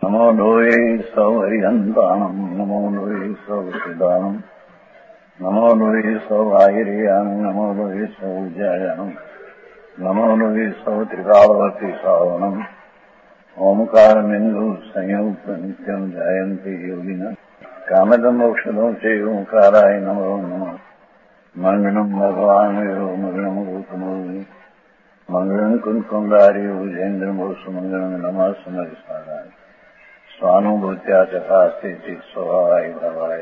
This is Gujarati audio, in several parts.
नमो लोये सौहरिहन्ताणम् नमो लोये सौहृदानम् नमो लोये सौभागिर्यानम् नमो लोये सौज्यायानम् नमो लोये सौत्रिकालवती सावनम् ओंकारमिन्दु संयुक्त नित्यम् जायन्ति योगिनः कामदम् मोक्षदम् च ओंकाराय नमो नमः मङ्गलम् भगवान् यो मङ्गलम् गौतमोऽग्नि मङ्गलम् कुन्कुण्डार्यो जयेन्द्रमोसुमङ्गलम् नमः समरिसाराय स्वानुभूत्या चकास्ते स्वभावाय भवाय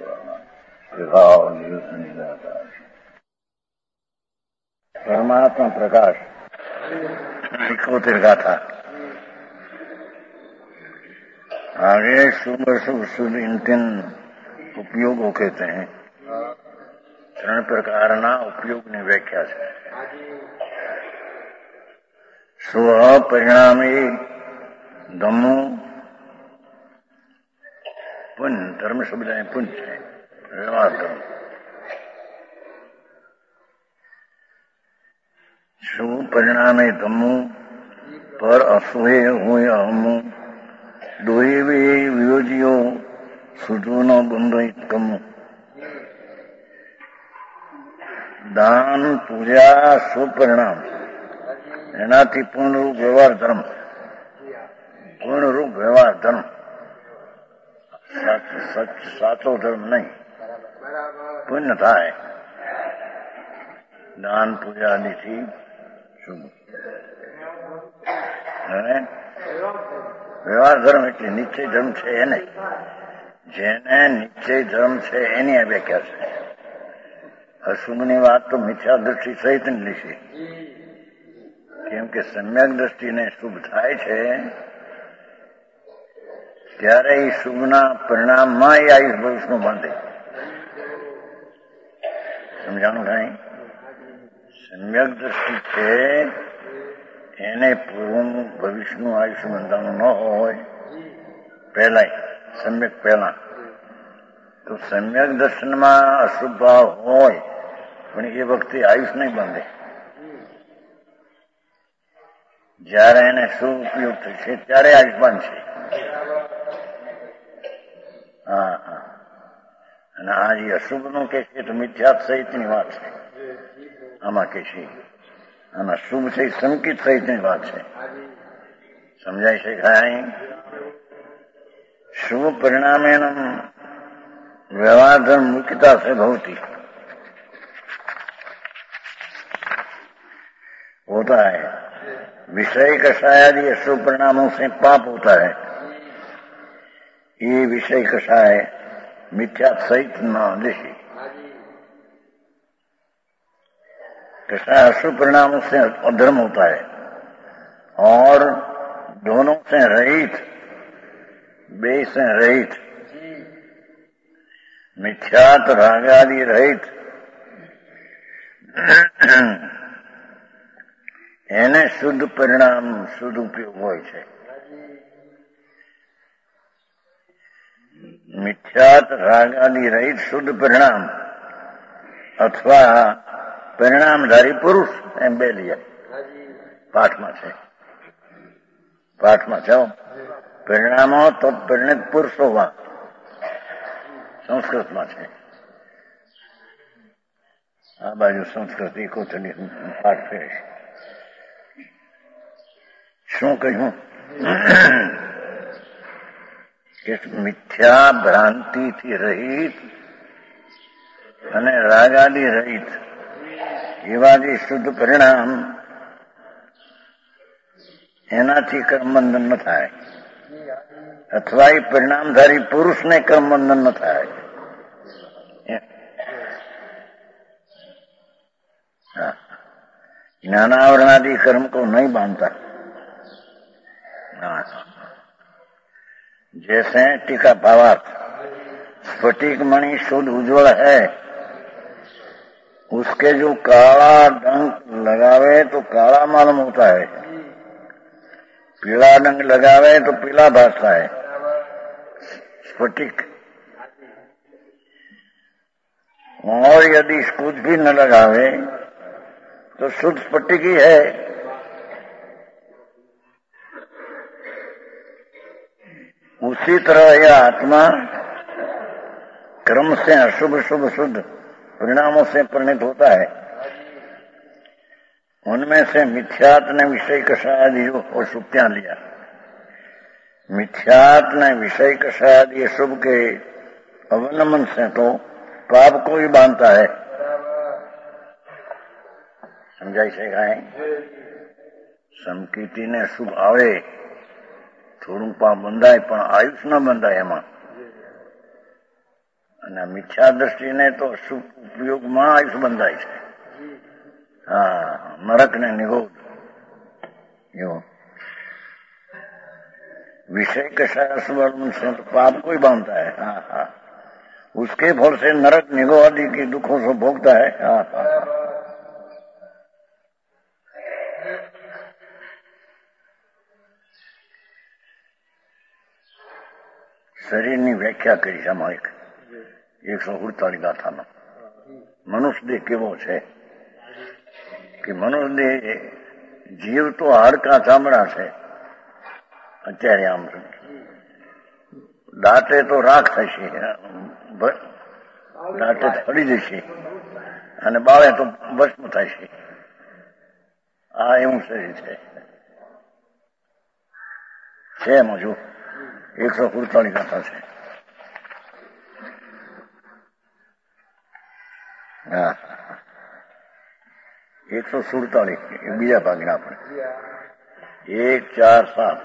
सर्वाः परमात्मा प्रकाश गाथा। आगे शुभ शुभ शुभ इन तीन उपयोगों कहते हैं। 3 प्रकारना उपयोगની વ્યાખ્યા છે। સ્વ પરિણામે ધમ્મો पुण्य धर्म शब्द है पुण्य है व्यवहार धर्म। शुभ परिणाम है धम्मो पर असुहे हुए अहमो दोहे वे वियोजियो सुजो न बंधो कमो। दान पूजा शुभ परिणाम एनाथी पूर्ण रूप व्यवहार धर्म पूर्ण रूप व्यवहार धर्म साचो धर्म नहीं पुण्य था है। दान पूजा आदि थी शुभ व्यवहार धर्म એટલે નિશ્ચય ધર્મ છે એને જેને નિશ્ચય ધર્મ છે એની આ વ્યાખ્યા છે। અશુભની વાત તો મિથ્યા દ્રષ્ટિ સહિત લીધી કેમ કે સમ્યક દ્રષ્ટિને શુભ થાય છે ત્યારે એ શુભના પરિણામમાં એ આયુષ ભવિષ્યનું બાંધે। સમજાણું કાંઈ? સમ્યક દ્રષ્ટિ છે એને પૂર્વનું ભવિષ્યનું આયુષ્ય બંધાનું ન હોય પહેલા સમ્યક પહેલા તો સમ્યક દર્શનમાં અશુભ ભાવ હોય પણ એ વખતે આયુષ નહીં બાંધે। જયારે એને શુભ ઉપયોગ થશે ત્યારે આયુષ બાંધશે। હા હા અને આ જે અશુભનું કે છે તો મિથ્યાત સહિતની વાત છે આમાં કે છે આના શુભ છે સંકિત સહિતની વાત છે। સમજાય છે કાંઈ? शुभ परिणामेन व्यवहार धर्म मुख्यता से भवती होता है। विषय कषाय आदि अशुभ परिणामों से पाप होता है। ये विषय कषाय मिथ्या सहित न देशी कषाय अशुभ परिणामों से अधर्म होता है और दोनों से रहित बे से रहित मिथ्यात राग आदि रहित એને શુદ્ધ પરિણામ શુદ્ધ ઉપયોગ હોય છે। મિથ્યાત રાગ આદि રહિત શુદ્ધ પરિણામ અથવા પરિણામધારી પુરુષ એમ બે લઈએ પાઠમાં છે પરિણામો તો પરિણિત પુરુષોમાં સંસ્કૃતમાં છે। આ બાજુ સંસ્કૃત એકોતેલી પાઠ ફેરે છે। શું કહ્યું કે મિથ્યા ભ્રાંતિથી રહિત અને રાગાદી રહિત એવા જે શુદ્ધ પરિણામ એનાથી કર્મબંધન ન થાય અથવા એ પરિણામધારી પુરુષને કર્મબંધન ન થાય। ज्ञानावरणादि कर्म को नहीं बांधता। जैसे टीका भावार्थ स्फटिक मणि शुद्ध उज्ज्वल है उसके जो काला डंक लगावे तो काला मालूम होता है पीला डंक लगावे तो पीला भासता है स्फटिक। और यदि कुछ भी न लगावे तो शुद्ध स्फटिक ही है। उसी तरह यह आत्मा क्रम से अशुभ शुभ शुद्ध परिणामों से परिणित होता है। उनमें से मिथ्यात ने विषय कषायद और सुप्तियां लिया। मिथ्यात ने विषय कषायद ये शुभ के अवलंबन से तो पाप को ही बांधता है। समझाई से गाय समकीटी ने शुभ आवे થોડું પાપ બંધાય પણ આયુષ ન બંધાય એમાં, અને મિથ્યા દ્રષ્ટિને તો શુભ ઉપયોગમાં આયુષ બંધાય છે. હા, નરકને નિગોદ એવો विषय कषाय से तो पाप को ही बांधता है। हाँ हाँ, उसके फल से नरक निगो आदि के दुखों से भोगता है। हाँ हाँ, શરીરની વ્યાખ્યા કરી છે આમાં 148 ગાથામાં. મનુષ્ય દેહ કેવો છે કે મનુષ્ય દેહ જીવ તો હાડકા ચામડા છે. અત્યારે આમ દાંતે તો રાખ થશે, દાંતે ફળી જશે અને બાળે તો ભસ્મ થશે. આ એવું શરીર છે એમાં જો 148 ગાથા છે. હા, 147 બીજા ભાગના આપણે 1, 4, 7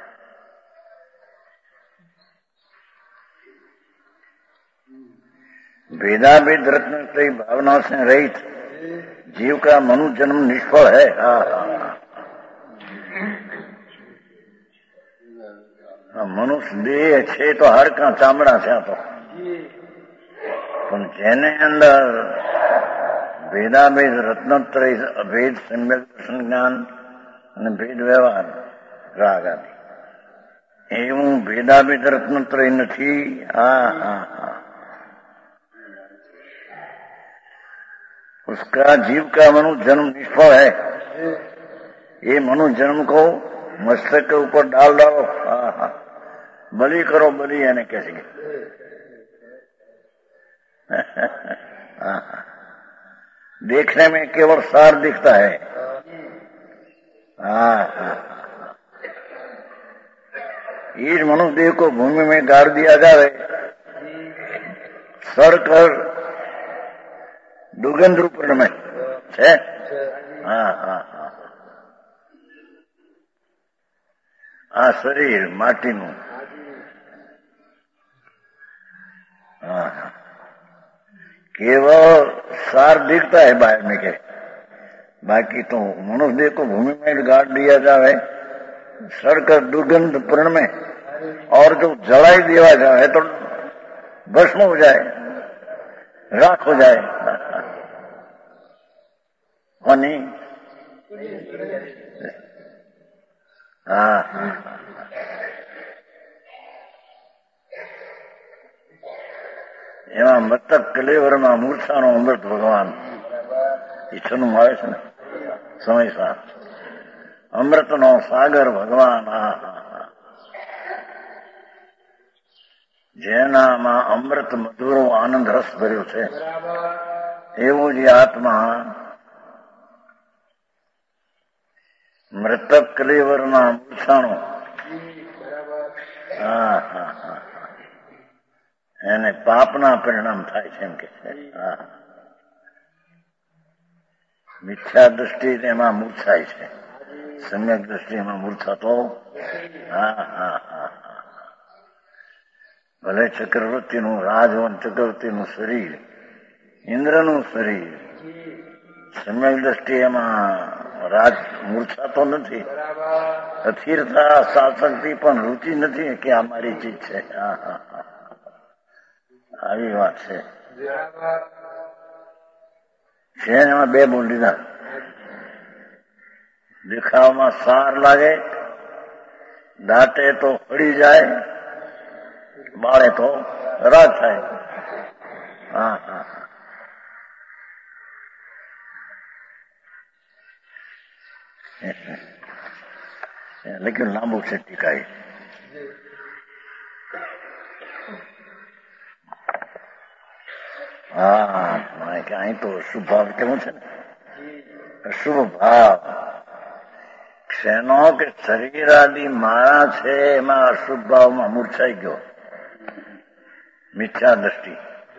भेदाभेद रत्न की भावना से रहित जीव का मनुष्य जन्म निष्फल है. मनुष्य देह છે તો હાડકા ચામડા છે તો, પણ જેને અંદર ભેદાભેદ રત્નત્રય અભેદ સમ્યક દર્શન જ્ઞાન અને ભેદ વ્યવહાર રાગ આદિ એવું ભેદાભેદ રત્નત્રય નથી. હા હા હા, उसका जीव का मनुष्य जन्म निष्फल है. ये मनुष्य जन्म को मस्तक के ऊपर डाल डालो, बलि करो, बलि यानी कैसे देखने में केवल सार दिखता है. इस मनुष्य देह को भूमि में गाड़ दिया जाए, सड़ कर दुर्गंध रूप में है. हाँ हाँ हाँ, આ શરીર માટીનું. हाँ, केवल सार दिखता है बाहर में के, बाकी तो मनुष्य देह को भूमि में गाड़ दिया जाए, सड़कर दुर्गंध पूर्ण में, और जो जलाई दिया जाए तो भस्म हो जाए, राख हो जाए. नहीं, हाँ हाँ, એમાં મતક કલેવરમાં મૂર્છાનો અમૃત ભગવાન ઈચ્છનું આવે છે ને સમય સાથ અમૃતનો સાગર ભગવાન. જેનામાં અમૃત મધુરો આનંદ રસ ભર્યો છે એવો જ આત્મા મૃતક કલેવરના મૂર્છાનો. હા હા હા, એને પાપના પરિણામ થાય છે એમ કે છે. મિથ્યા દ્રષ્ટિ એમાં મૂર્છાય છે, સમ્યક દ્રષ્ટિ એમાં મૂર્છાતો. હા હા હા, ભલે ચક્રવર્તીનું રાજવન ચક્રવર્તીનું શરીર, ઇન્દ્રનું શરીર, સમ્યક દ્રષ્ટિ એમાં રાજ મૂર્છાતો નથી. અસ્થિરતા શાસકથી પણ રુચિ નથી કે આ મારી ચીજ છે. હા હા હા, આવી વાત છે. એમાં બે બોલ લીધા. દેખાવમાં સાર લાગે, દાંતે તો ફળી જાય, બાળે તો રાજ થાય. હા હા, લેકિન લાંબુ છે ટીકાય. હા કે અહીં તો અશુભ ભાવ કેવું છે ને, અશુભ ભાવ શેનો કે શરીર આદિ મારા છે એમાં અશુભ ભાવમાં મૂર્છાઈ ગયો, મિથ્યા દ્રષ્ટિ.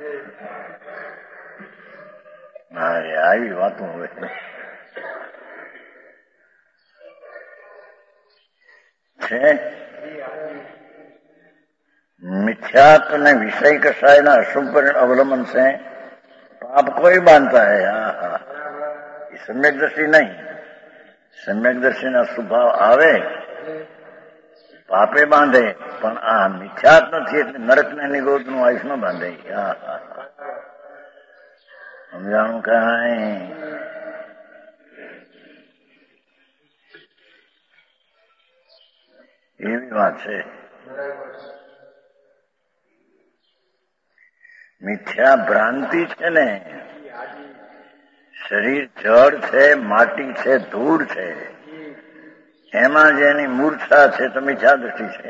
આવી વાતો હવે છે. मिथ्यात्व ने विषय कषाय ना अशुभ अवलंबन से पाप को ही बांधता है. ये सम्यक दृष्टि नहीं. सम्यक दृष्टि ना स्वभाव आवे पापे बांधे, पण आ मिथ्यात्व थी એટલે નરક ને નિરોધ નું આયુષ ન બાંધે. સમજાણું કાંઈ? એવી વાત છે. મિથ્યા ભ્રાંતિ છે ને, શરીર જળ છે, માટી છે, ધૂળ છે, એમાં જેની મૂર્છા છે તો મિથ્યા દ્રષ્ટિ છે.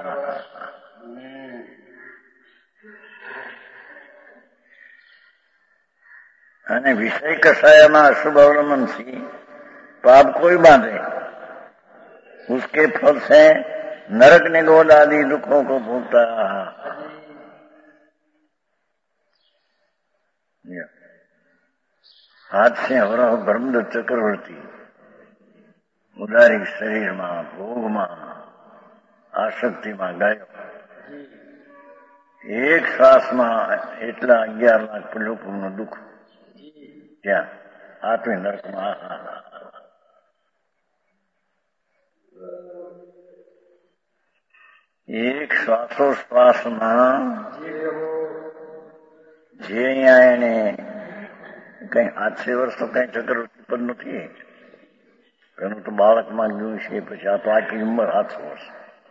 અને વિષય કષાયમાં अशुभ अवलंबन से पाप कोई बांधे, उसके फल से नरक निगोद आदि दुखों को भोगता. हाथ से हवरा ब्रह्मदत्त चक्रवर्ती ઉદારી શરીરમાં ભોગમાં આસક્તિમાં ગયો. એક શ્વાસમાં એટલા 11 લાખ લોકોનું દુઃખ ત્યાં આત્મી નરકમાં. એક શ્વાસોશ્વાસમાં જે અહીંયા એને કઈ 800 વર્ષ તો કઈ ચક્રવર્તી પદ નથી. એનું તો બાળકમાં ગયું છે, પછી આ તો આટલી ઉંમર 700 વર્ષ.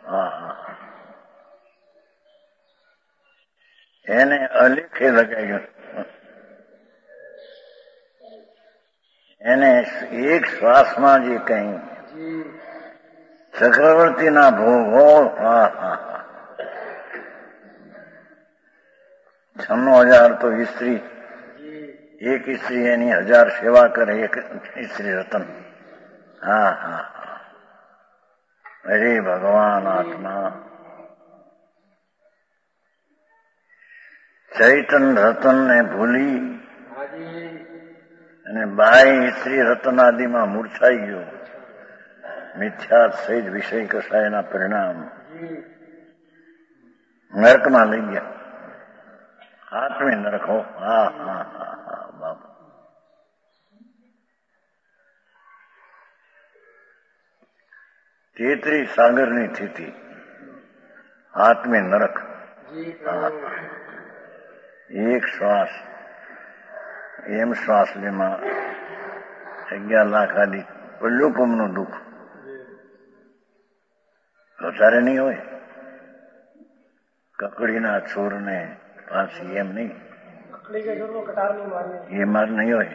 એને અલેખે લગાવ્યું. એને એક શ્વાસમાં જે કઈ ચક્રવર્તીના ભોગો. 96,000 તો સ્ત્રી, એક સ્ત્રી એની 1000 સેવા કરે, એક સ્ત્રી રતન. અરે ભગવાન આત્મા ચૈતન રતન ને ભૂલી અને બાઈ સ્ત્રી રતન આદિમાં મૂર્છાઈ ગયો. મિથ્યા સહિત વિષય કસાયના પરિણામ નરકમાં લઈ ગયા. આત્મી નરક હો. બાપા તેત્રી સાગરની સ્થિતિ, આત્મી નરક. એક શ્વાસ એમ શ્વાસ લેમાં 11 લાખ આદિ લોકોનું દુઃખ વધારે નહીં હોય. કકડીના છોરને ફાંસી એમ નહીં, એ માર નહીં હોય.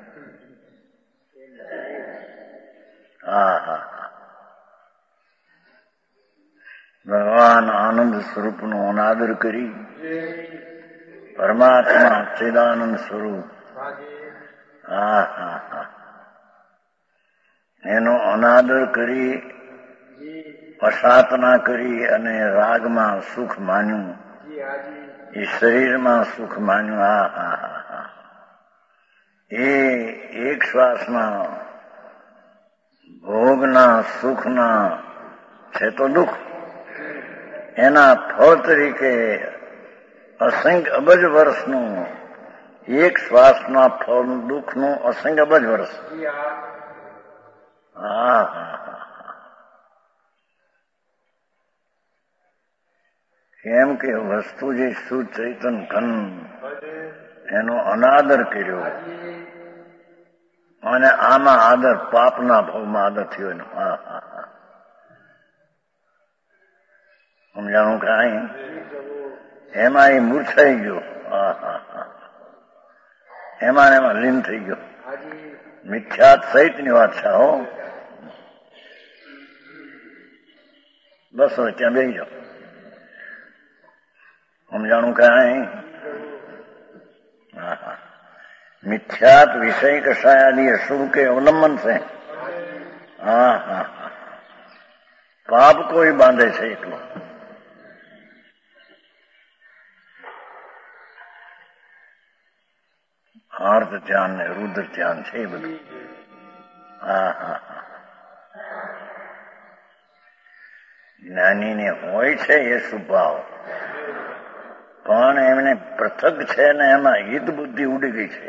ભગવાન આનંદ સ્વરૂપનો અનાદર કરી, પરમાત્મા ચિદાનંદ સ્વરૂપ એનો અનાદર કરી, અસાતના કરી અને રાગમાં સુખ માન્યું, એ શરીરમાં સુખ માન્યું. એ એક શ્વાસમાં ભોગના સુખના છે તો દુઃખ, એના ફળ તરીકે અસંખ્ય અબજ વર્ષનું એક શ્વાસના ફળ દુઃખનું અસંખ્ય અબજ વર્ષ. કેમ કે વસ્તુ જે સુચૈતન ઘન એનો અનાદર કર્યો અને આમાં આદર પાપના ભાવમાં આદર થયો એનો. સમજાણું કાંઈ? એમાં એ મૂર્છાઈ ગયો, એમાં લીન થઈ ગયો. મિથ્યાત સહિતની વાત છે. હો બસ હવે ત્યાં બેસી જાઓ. સમજાણું કાંઈ? मिथ्यात विषय कषायादि अशुभ के अवलंबन से हाँ हाँ पाप कोई बांधे છે એટલો આર્ત ધ્યાન ને રુદ્ર ધ્યાન છે એ બધું હા હા હા જ્ઞાનીને હોય છે એ સ્વભાવ પણ એમને પૃથક છે ને એમાં હિત બુદ્ધિ ઉડી ગઈ છે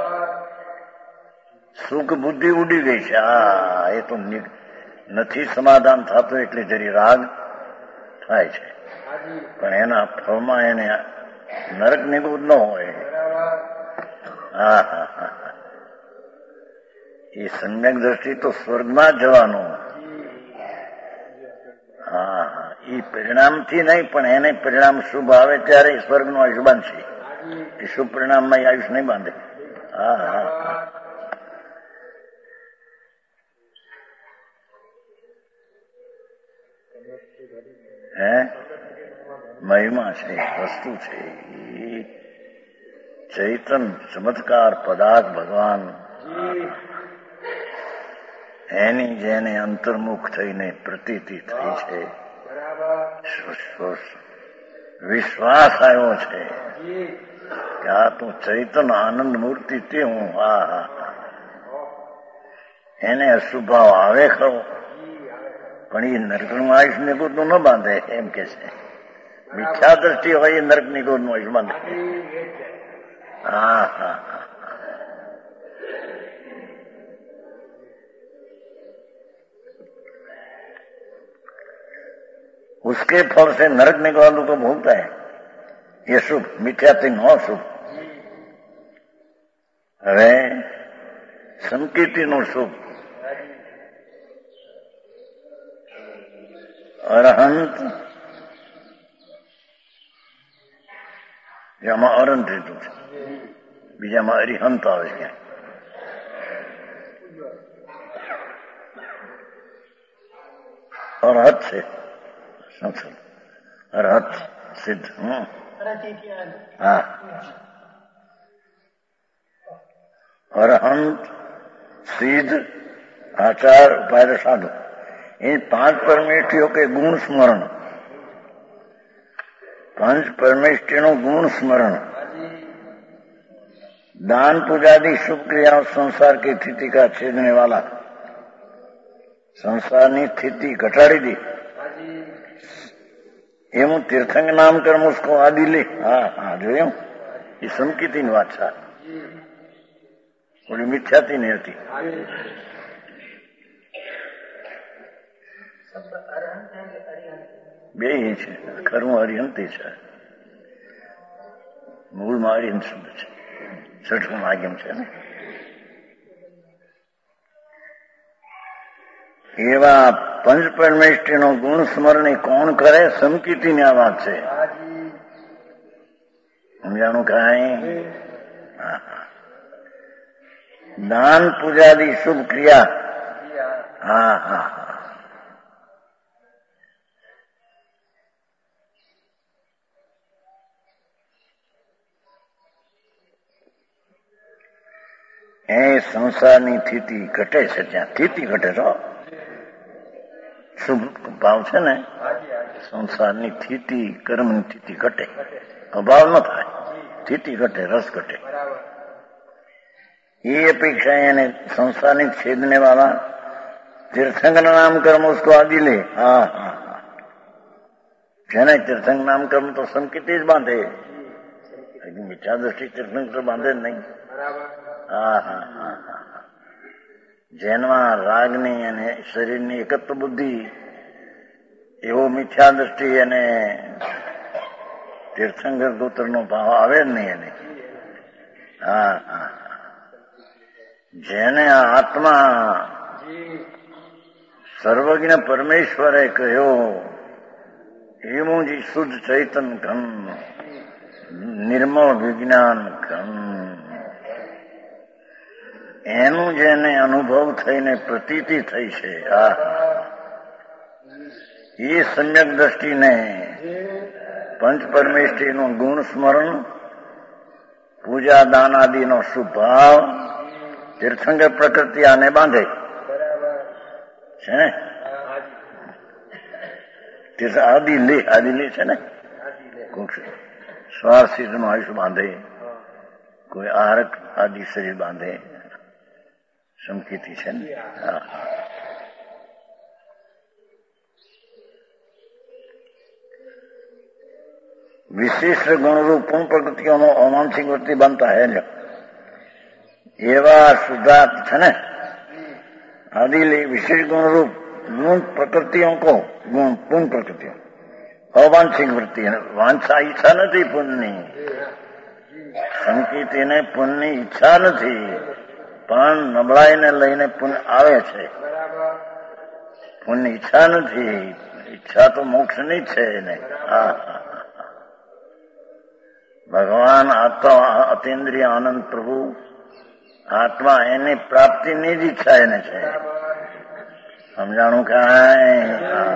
સુખ બુદ્ધિ ઉડી ગઈ છે આ એ તો નથી સમાધાન થતું એટલે જરી રાગ થાય છે પણ એના ફળમાં એને નરક નિગુદ ન હોય હા હા હા એ સમ્યક દ્રષ્ટિ તો સ્વર્ગમાં જવાનું હા હા એ પરિણામથી નહીં પણ એને પરિણામ શુભ આવે ત્યારે સ્વર્ગનું આયુષ બાંધશે એ શુભ પરિણામમાં આયુષ નહીં બાંધે હા હા હે મહિમા છે વસ્તુ છે ચૈતન ચમત્કાર પદાર્થ ભગવાન એની જેને અંતર્મુખ થઈને પ્રતીતિ થઈ છે વિશ્વાસ આવ્યો છે કે આ તો ચૈતન આનંદ મૂર્તિ તે હું હા હા એને અશુભાવ આવે ખરો પણ એ નરકનું આયુષ નિગુદનું ન બાંધે એમ કે છે મિથ્યા દ્રષ્ટિ હોય એ નરક નિગુદનું આયુષ બાંધે હા હા उसके फल से नरक निकालू तो भूलता है ये शुभ मिथ्याति नो शुभ હવે સંકીર્તિનું શુભ અરહંત જેમાં અરંત રીતું છે બીજામાં અરિહંત આવે છે અરહત છે અરહત સિદ્ધ હા અરહંત સિદ્ધ આચાર ઉપાય સાધુ એ 5 પરમેષ્ઠીઓ કે ગુણ સ્મરણ 5 પરમેષ્ઠીનું गुण स्मरण दान पूजादि शुभ क्रियाओं संसार की स्थिति का छेदने वाला संसारनी स्थिति घटाड़ी दी એનું તીર્થંગ નામ કર્મ ઉસકો આદિ લે હા હા જોયું એ સંકિતની વાત છે ઓલી મિથ્યાતી નહીં હતી બે છે ખરું અરિહંતી છે મૂળમાં અરિહંત શબ્દ છે છઠ્ઠું આગમ છે ને એવા પંચ પરમેષ્ઠીનો ગુણ સ્મરણી કોણ કરે સમકીર્તિની આ વાત છે સમજાણું કાંઈ દાન પૂજાદી શુભ ક્રિયા હા હા એ સંસારની સ્થિતિ ઘટે છે ત્યાં સ્થિતિ ઘટે છો શુભ ભાવ છે ને સંસારની સ્થિતિ કર્મની સ્થિતિ ઘટે અભાવ ન થાય સ્થિતિ ઘટે રસ ઘટે એ અપેક્ષા એને સંસારની છેદને વાળા तीर्थंग नाम कर्म उसको आदि ले हाँ हाँ हाँ જેને तीर्थंग नाम कर्म तो संकित જ બાંધે મિથ્યા દ્રષ્ટિ तीर्थंग તો બાંધે જ નહીં હા હા હા હા જેનમાં રાગની અને શરીરની એકત્વ બુદ્ધિ એવો મિથ્યા દ્રષ્ટિ અને તીર્થંકર ગોત્રનો ભાવ આવે જ નહીં એને હા હા જેને આ આત્મા સર્વજ્ઞ પરમેશ્વરે કહ્યો એવું જ શુદ્ધ ચૈતન ઘન નિર્મળ વિજ્ઞાન ઘન એનું જેને અનુભવ થઈને પ્રતીતિ થઈ છે આ એ સમ્યક દ્રષ્ટિને પંચ પરમેષ્ઠીનું ગુણ સ્મરણ પૂજા દાન આદિનો શુભ ભાવ તીર્થંકર પ્રકૃતિ આને બાંધે છે ને. તીર્થ આદિ લે છે ને. સ્વાર્થિતનું આયુષ્ય બાંધે, કોઈ આરક આદિ શરીર બાંધે, સંકેતી છે ને. હા, વિશિષ્ટ ગુણરૂપ પૂર્ણ પ્રકૃતિઓનો અવાંશિક વૃત્તિ બનતા હે એવા શુદ્ધાર્થ છે ને. आदि विशेष गुण रूप गुण प्रकृतियों को गुण पूर्ण प्रकृतियों अवांछिक वृत्ति वांछा ઈચ્છા નથી પુણ્યની. સંકેતીને પુણ્યની ઈચ્છા નથી, પણ નબળાઈને લઈને પુણ્ય આવે છે. પુણ્ય ઈચ્છા નથી, ઈચ્છા તો મોક્ષની છે એને. ભગવાન આત્મા અતિન્દ્રિય આનંદ પ્રભુ આત્મા એની પ્રાપ્તિની જ ઈચ્છા એને છે. સમજાણું કાંઈ?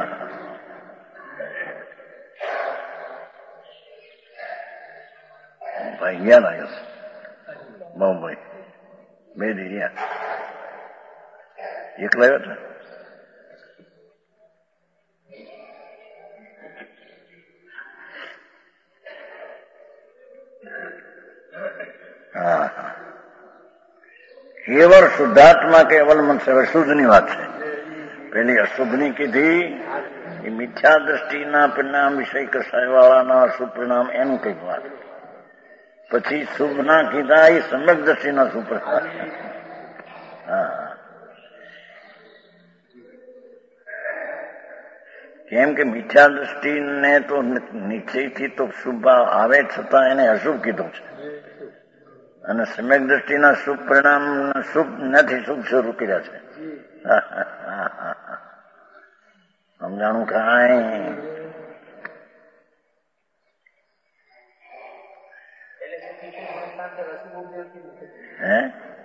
ભાઈ ગયા લાગ્યો બોમ્બઈ 2 દી રહ્યા. એકલા આવ્યો હતો. કેવળ શુદ્ધાત્મા કેવલ મનસે શુદ્ધની વાત છે. પેલી અશુભની કીધી એ મિથ્યા દ્રષ્ટિના પરિણામ વિષય કસાય વાળાના અશુભ પરિણામ એનું કઈક વાત. પછી શુભના કીધા એ સમ્યક દ્રષ્ટિના શુભ પરિણામ. કેમ કે મિથ્યા દ્રષ્ટિને તો નિશ્ચયથી તો શુભ આવે છતાં એને અશુભ કીધું છે, અને સમ્યક દ્રષ્ટિના શુભ પરિણામ શુભ નથી, શુભ સ્વરૂપ કર્યા છે. સમજાણું કાંઈ? હે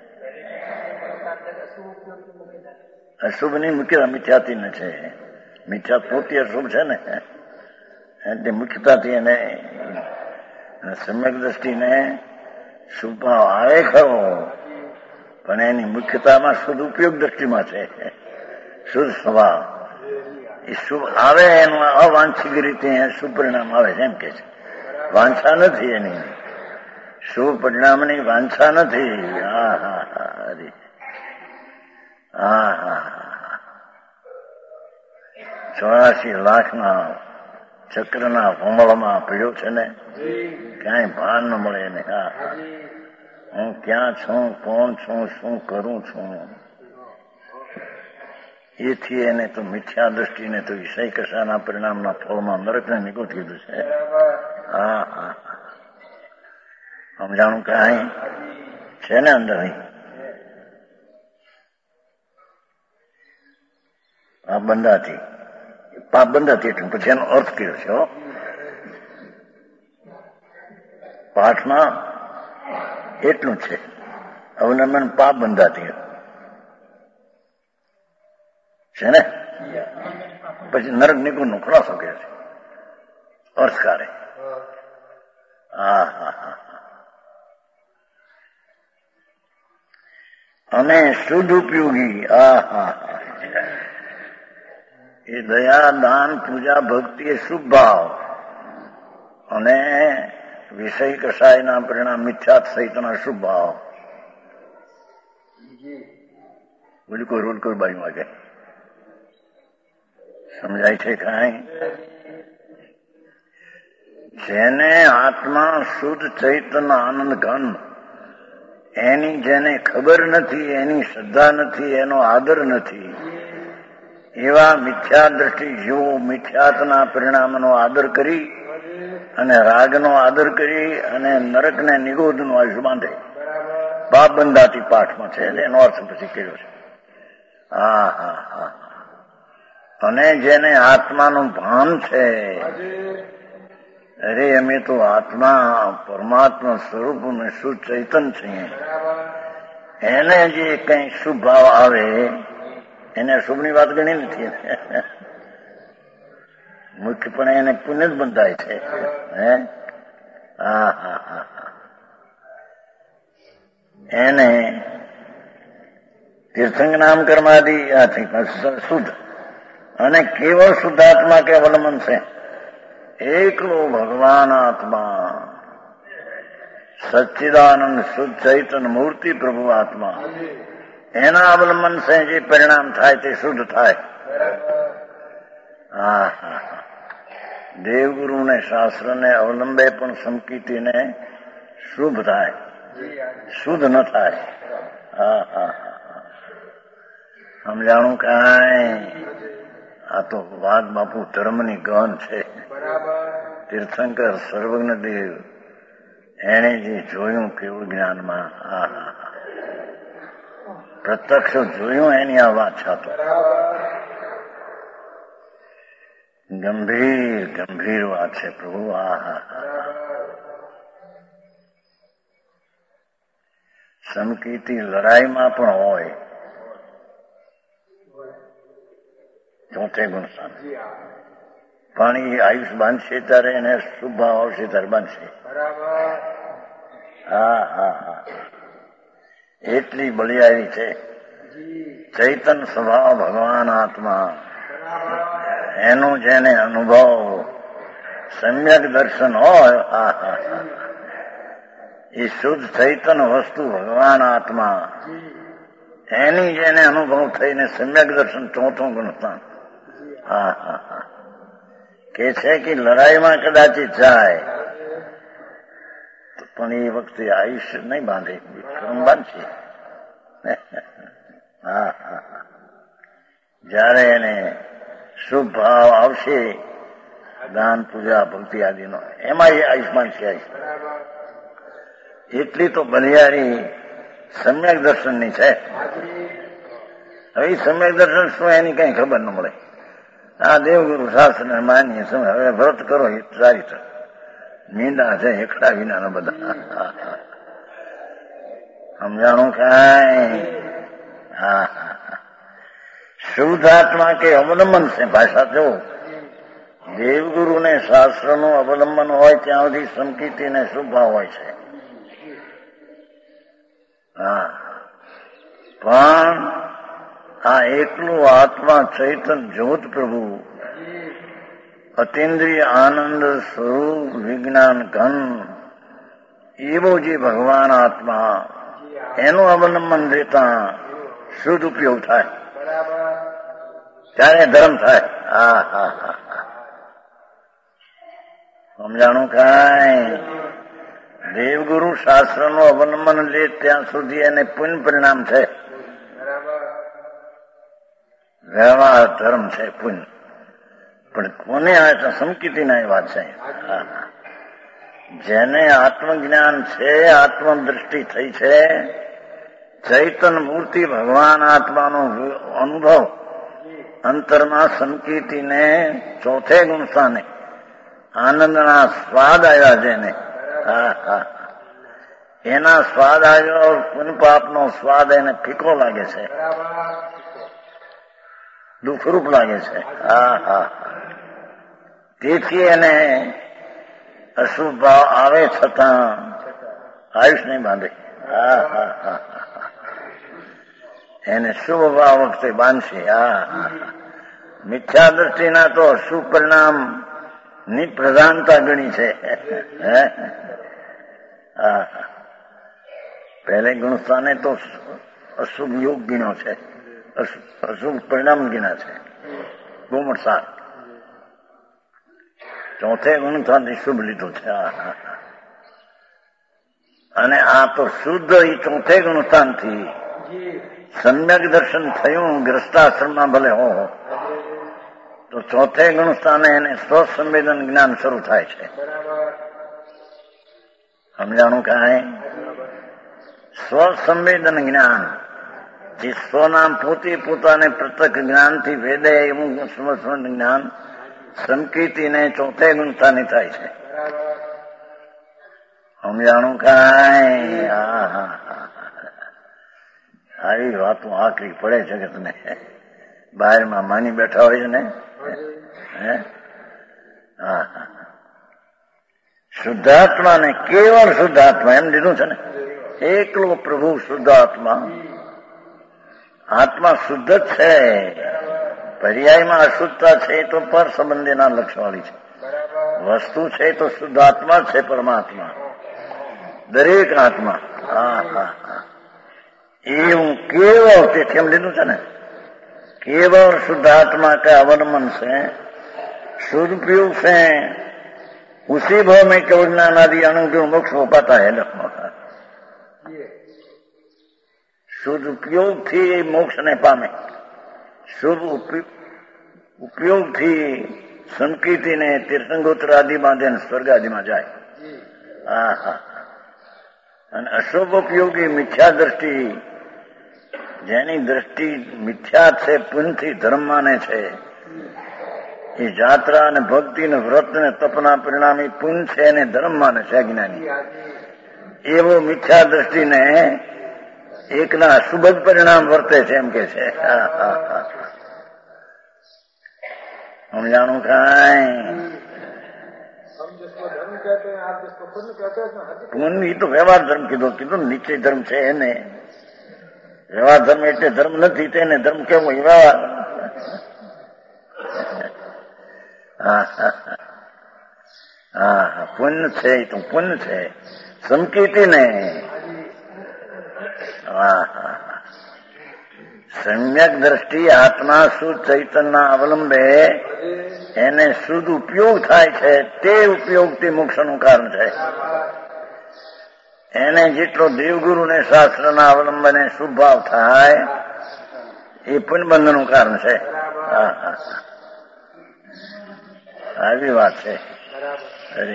અશુભની મુખ્ય મિથ્યાથી ને છે. મિથ્યા પોતે અશુભ છે ને, એટલે મુખ્યતાથી એને સમ્યક દ્રષ્ટિને શુભ ભાવ આવે ખરો, પણ એની મુખ્યતામાં શુદ્ધ ઉપયોગ દ્રષ્ટિમાં છે. શુદ્ધ સ્વભાવ એ શુભ આવે એનું અવાંછિક રીતે શુભ પરિણામ આવે છે એમ કે છે. વાંછા નથી એની, શુભ પરિણામની વાંછા નથી. 84 લાખના ચક્રના ભમળમાં પીડ્યો છે ને, ક્યાંય ભાન ન મળે એને. હું ક્યાં છું, કોણ છું, શું કરું છું, એથી એને તો મિથ્યા દ્રષ્ટિને તો વિષય કશાના પરિણામના ફળમાં નરકને નિકટ કીધું છે. સમજાણું કાંઈ? છે ને અંદર આ બંધાતી પાપ બંધાતી એટલું પછી એનો અર્થ કર્યો છે. પાઠમાં એટલું છે, અવલંબન પાપ બંધાતી છે ને. પછી નરક નિકુંજ નો ખુલાસો કહે છે અર્થકારે. અને શુદ્ધ ઉપયોગી એ દયા દાન પૂજા ભક્તિ એ શુભ ભાવ, અને વિષય કસાયના પરિણામ મિથ્યાત સહિતના શુભ ભાવ. બોલી કોઈ રોલ કોઈ બાજુ વાગે સમજાય છે કાંઈ? જેને આત્મા શુદ્ધ ચૈતન્ય આનંદ ઘન એની જેને ખબર નથી, એની શ્રદ્ધા નથી, એનો આદર નથી, એવા મિથ્યા દ્રષ્ટિ જીવો મિથ્યાતના પરિણામનો આદર કરી અને રાગનો આદર કરી અને નરકને નિરોધનું આયુષ્ય બાંધે. પાપ બંધાતી પાઠમાં છે, એનો અર્થ પછી કર્યો છે. અને જેને આત્માનું ભાન છે, અરે અમે તો આત્મા પરમાત્મા સ્વરૂપ અને શુદ્ધ ચૈતન છીએ, એને જે કઈ શુભ ભાવ આવે એને શુભની વાત ગણી નથી. મુખ્યપણે એને પુણ્ય જ બંધાય છે. એને તીર્થંગ નામ કર્માદિ શુદ્ધ અને કેવળ શુદ્ધાત્મા કે અવલંબન છે એકલો ભગવાન આત્મા સચ્ચિદાનંદ શુદ્ધ ચૈતન મૂર્તિ પ્રભુ આત્મા એના અવલંબન છે જે પરિણામ થાય તે શુદ્ધ થાય. દેવગુરુને શાસ્ત્રને અવલંબે પણ સંકિતિને શુભ થાય, શુદ્ધ ન થાય. સમજાણું કાંઈ? આ તો વાત બાપુ ધર્મની ગહન છે. તીર્થંકર સર્વજ્ઞ દેવ એને જે જોયું કેવું જ્ઞાનમાં પ્રત્યક્ષ જોયું એની આ વાત છાતો ગંભીર ગંભીર વાત છે પ્રભુ. સંકિતિ લડાઈમાં પણ હોય ચોથે ગુણસ્થાન પણ એ આયુષ બાંધશે ત્યારે એને શુભ ભાવ આવશે ત્યારે બાંધશે. એટલી બલિયારી છે. ચૈતન સ્વભાવ ભગવાન આત્મા એનું જેને અનુભવ સમ્યક દર્શન હોય એ શુદ્ધ ચૈતન વસ્તુ ભગવાન આત્મા એની જેને અનુભવ થઈને સમ્યક દર્શન ચોથું ગુણસ્થાન કે છે કે લડાઈમાં કદાચિત જાય પણ એ વખતે આયુષ્ય નહીં બાંધે, વિક્રમ બાંધશે. જયારે એને શુભ ભાવ આવશે દાન પૂજા ભક્તિ આદિનો એમાં એ આયુષ્માન છે. એટલી તો બલિયારી સમ્યક દર્શનની છે. હવે સમ્યક દર્શન શું એની કઈ ખબર ન મળે. આ દેવગુરુ શાસ્ત્રને માનીએ સમય હવે વ્રત કરો એ સારી છે. મીંડા છે એકડા વિના બધા સમજાણું કાંઈ? શુદ્ધાત્મા કે અવલંબન છે. ભાષા જો દેવગુરુ ને શાસ્ત્રનું અવલંબન હોય ત્યાં સુધી સંકિતિ ને શુભ ભાવ હોય છે. પણ આ એકલું આત્મા ચૈતન જ્યોત પ્રભુ અતિન્દ્રિય આનંદ સ્વરૂપ વિજ્ઞાન ઘન એવો જે ભગવાન આત્મા એનું અવલંબન દેતા શુદ્ધ ઉપયોગ થાય ત્યારે ધર્મ થાય. સમજાણું કાંઈ? દેવગુરુ શાસ્ત્રનું અવલંબન લે ત્યાં સુધી એને પુણ્ય પરિણામ છે. વ્યવહાર ધર્મ છે પુણ્ય. પણ કોને આ સંકિતિના એ વાત છે. જેને આત્મજ્ઞાન છે, આત્મદ્રષ્ટિ થઈ છે, ચૈતન મૂર્તિ ભગવાન આત્માનો અનુભવ અંતરમાં સંકિતિને ચોથે ગુણસ્થાને આનંદના સ્વાદ આવ્યા જેને એના સ્વાદ આવ્યો. પુણ્ય પાપનો સ્વાદ એને ફીકો લાગે છે, દુઃખરૂપ લાગે છે. તેથી એને અશુભ ભાવ આવે છતાં આયુષ નહીં બાંધે. એને શુભ ભાવ વખતે બાંધશે. મિથ્યા દ્રષ્ટિના તો અશુભ પરિણામ ની પ્રધાનતા ગણી છે. પહેલે ગુણસ્થાને તો અશુભ યોગ ગણ્યો છે, અશુભ પરિણામ ગણ્યા છે. ગોમટ સાર ચોથે ગુણસ્થાનથી શુભ લીધું છે. અને આ તો શુદ્ધ એ ચોથે ગુણસ્થાનથી સમ્યક દર્શન થયું. ગ્રસ્તાશ્રમમાં ભલે હો તો ચોથે ગુણસ્થાને એને સ્વસંવેદન જ્ઞાન શરૂ થાય છે. સમજાણું કાંઈ? સ્વસંવેદન જ્ઞાન જે સ્વનામ પોતે પોતાને પ્રત્યક્ષ જ્ઞાનથી વેદે એવું સ્વસંવેદન જ્ઞાન સંકિતિને ચોથે ગુણસ્થાને થાય છે. સમજાણું કાંઈ? આવી વાતો આકરી પડે જગતને. બહારમાં માની બેઠા હોય ને. શુદ્ધાત્મા ને કેવળ શુદ્ધાત્મા એમ દીધું છે ને. એકલો પ્રભુ શુદ્ધ આત્મા. આત્મા શુદ્ધ જ છે, પર્યાયમાં અશુદ્ધતા છે એ તો પર સંબંધીના લક્ષણવાળી છે. વસ્તુ છે તો શુદ્ધ આત્મા છે, પરમાત્મા દરેક આત્મા. એ હું કેવળ તેથી એમ લીધું છે ને, केवल शुद्ध आत्मा का अवलंबन से शुद्ध उपयोग से उसी भाव में केवल ज्ञानादि अनुग्रह मोक्ष हो पाता है. लक्ष्मण शुद्ध उपयोग थी मोक्ष ने पामे, शुद्ध उपयोग थी संकीर्ति ने तीर्थंगोत्र आदि बांधे स्वर्ग आदि में जाए. अशुभ उपयोगी मिथ्या दृष्टि, જેની દ્રષ્ટિ મિથ્યા છે, પુણ્યથી ધર્મ માને છે, એ જાત્રા અને ભક્તિ ને વ્રત ને તપના પરિણામી પુણ્ય છે એને ધર્મ માને છે અજ્ઞાની. એવો મિથ્યા દ્રષ્ટિને એકના શુભ પરિણામ વર્તે છે એમ કે છે. સમજાણું કાંઈ? પુણ્ય તો વ્યવહાર ધર્મ કીધું નિશ્ચય ધર્મ છે એને. વ્યવહાર ધર્મ એટલે ધર્મ નથી, તેને ધર્મ કેવો? વ્યવહાર. પુણ્ય છે એ તો પુણ્ય છે, સંકીર્તિ ને. સમ્યક દ્રષ્ટિ આત્મા શુદ્ધ ચૈતન્ય અવલંબે એને શુદ્ધ ઉપયોગ થાય છે, તે ઉપયોગથી મોક્ષનું કારણ છે. એને જેટલો દેવગુરુ ને શાસ્ત્ર ના અવલંબને શુભ ભાવ થાય એ પુણ્યબંધનું કારણ છે. આવી વાત છે. અરે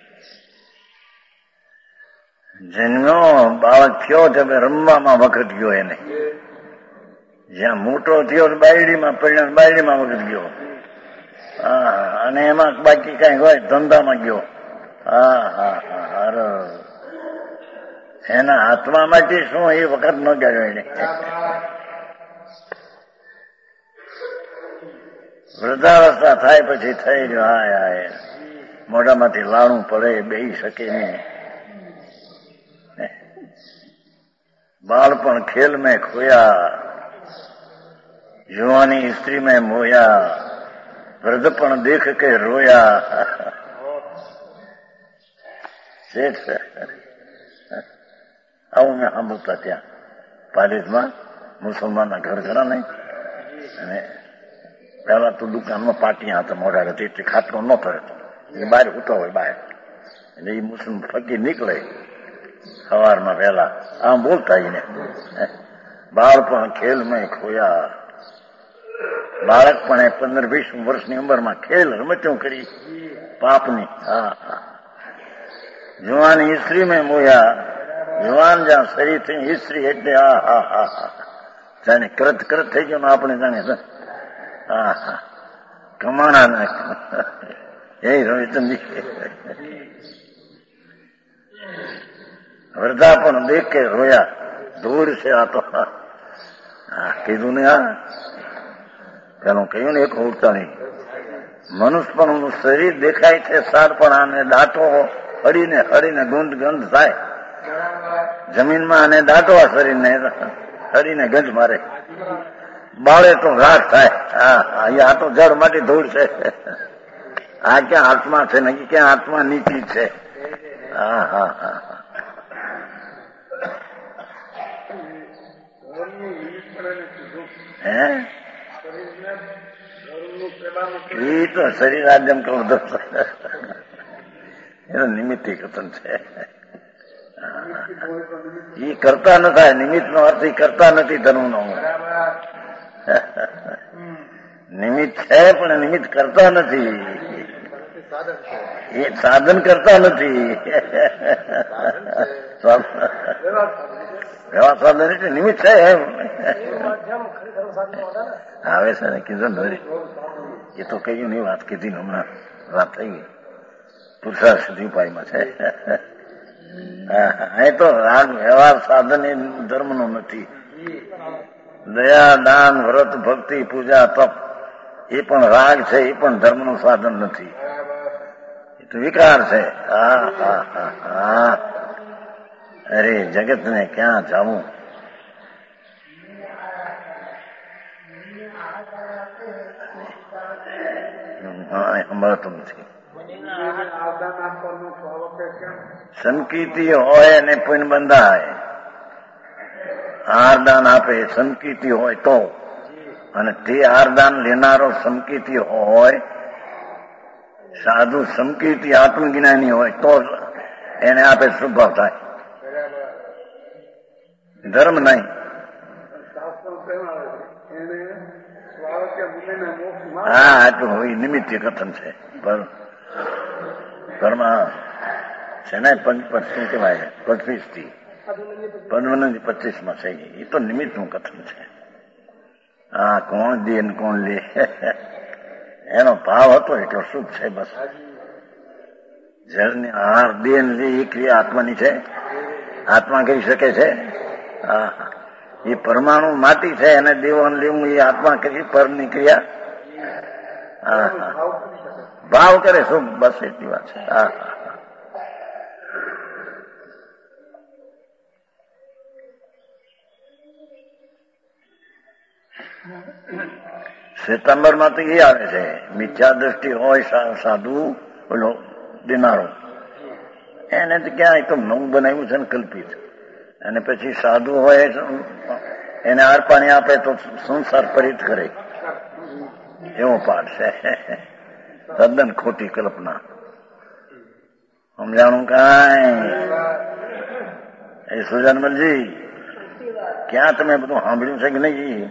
જન્મ્યો બાળક થયો તો રમવામાં વખત ગયો એને. જ્યાં મોટો થયો બાયડીમાં પરિણામ બાયડીમાં વખત ગયો. અને એમાં બાકી કઈ હોય ધંધામાં ગયો. એના આત્મા માટે શું એ વખત ન ગયો એને. વૃદ્ધાવસ્થા થાય પછી થઈ ગયો. હાય મોઢામાંથી લાણું પડે, બેહી શકે નહીં. બાળપણ ખેલ મેં ખોયા, યુવાની સ્ત્રી મેં મોયા, વૃદ્ધપણ દેખ કે રોયા. આવું મેં સાંભળતા ત્યાં પાલિસમાં મુસલમાનના ઘર ખરા નહીં. અને પેલા તો દુકાનમાં પાટિયા હતા મોઢા હતી, એટલે ખાતરો ન પડે એટલે બહાર ઉતો હોય બહાર. એટલે એ મુસ્લિમ ફકીર નીકળે સવારમાં વહેલા, આમ બોલતા એને બાળપણ ખેલ મેં ખોયા. બાળક પણ 15-20 વર્ષની ઉંમરમાં ખેલ રમતો કરી પાપની. જુવાની સ્ત્રી મેં મોયા, જુવાન જ્યાં શરીર થઈ સ્ત્રી એટલે જાણે કરત થઈ ગયો આપણે જાણે કમાણા ના એ રવિ. વૃદ્ધાપણ દેખ કે રોયા, દૂર છે આ તો. કીધું ને પેલું કહ્યું ને એક ઉડતાની મનુષ્યપણનું શરીર દેખાય છે, સારપણ આને દાંતો હળીને ગંધ થાય જમીનમાં, અને દાંતો આ શરીરને હળીને ગંધ મારે. બાળે તો ઘાસ થાય. આ તો જળ માટે ધૂળ છે. આ ક્યાં આત્મા છે ને ક્યાં આત્મા નીચી છે. એ તો શરીર આદ્યમ કહું તો એનો નિમિત્તી કથન છે. એ કરતા ન થાય. નિમિત્ત નો અર્થ એ કરતા નથી ધર્મ નો. નિમિત્ત છે પણ નિમિત્ત કરતા નથી. એ સાધન કરતા નથી. વ્યવહાર સાધન એટલે નિમિત્ત છે એમ આવે છે ને. કીધું એ તો કહ્યું નહીં, વાત કીધી હમણાં વાત થઈ ગઈ. પુરુષાર્થ સુધી ઉપાયમાં છે. અહીં તો રાગ વ્યવહાર સાધન એ ધર્મનો નથી. દયા દાન વ્રત ભક્તિ પૂજા તપ એ પણ રાગ છે, એ પણ ધર્મનું સાધન નથી. એ તો વિકાર છે. અરે જગત ને ક્યાં જાવું? મળતું નથી. સંકીર્તિ હોય અને પુણ્ય બંધાય. આરદાન આપે સંકીર્તિ હોય તો, અને તે આરદાન લેનારો સંકીર્તિ હોય, સાધુ સંકીર્તિ આત્મજ્ઞાની હોય તો એને આપે શુભ ભાવ થાય. ધર્મ નહીં. હા, આટલું હોય નિમિત્ત કથન છે. ઘરમાં છે ને શું કહેવાય 25 થી 25 છે. એ તો નિમિત્તનું કથન છે. હા, કોણ દે ને કોણ લે એનો ભાવ હતો એટલો શુભ છે. બસ જળની આહાર દે ને લે એ ક્રિયા આત્માની છે. આત્મા કરી શકે છે? હા, એ પરમાણુ માટી છે એને દેવન લેવું એ આત્મા કરી પરની ક્રિયા. હા, ભાવ કરે શું? બસ એટલી વાત છે. હા, શ્વેતાંબર માં તો એ આવે છે, મિથ્યા દ્રષ્ટિ હોય સાધુ બોલો દેનારો, એને તો ક્યાં તો નવું બનાવ્યું છે ને કલ્પિત. અને પછી સાધુ હોય એને આર પાણી આપે તો સંસાર પરિત કરે, એવો પાઠ છે. તદ્દન ખોટી કલ્પના. સમજાણું કાંઈ? એ સુજાનમલજી, ક્યાં તમે બધું સાંભળ્યું છે કે નહીં?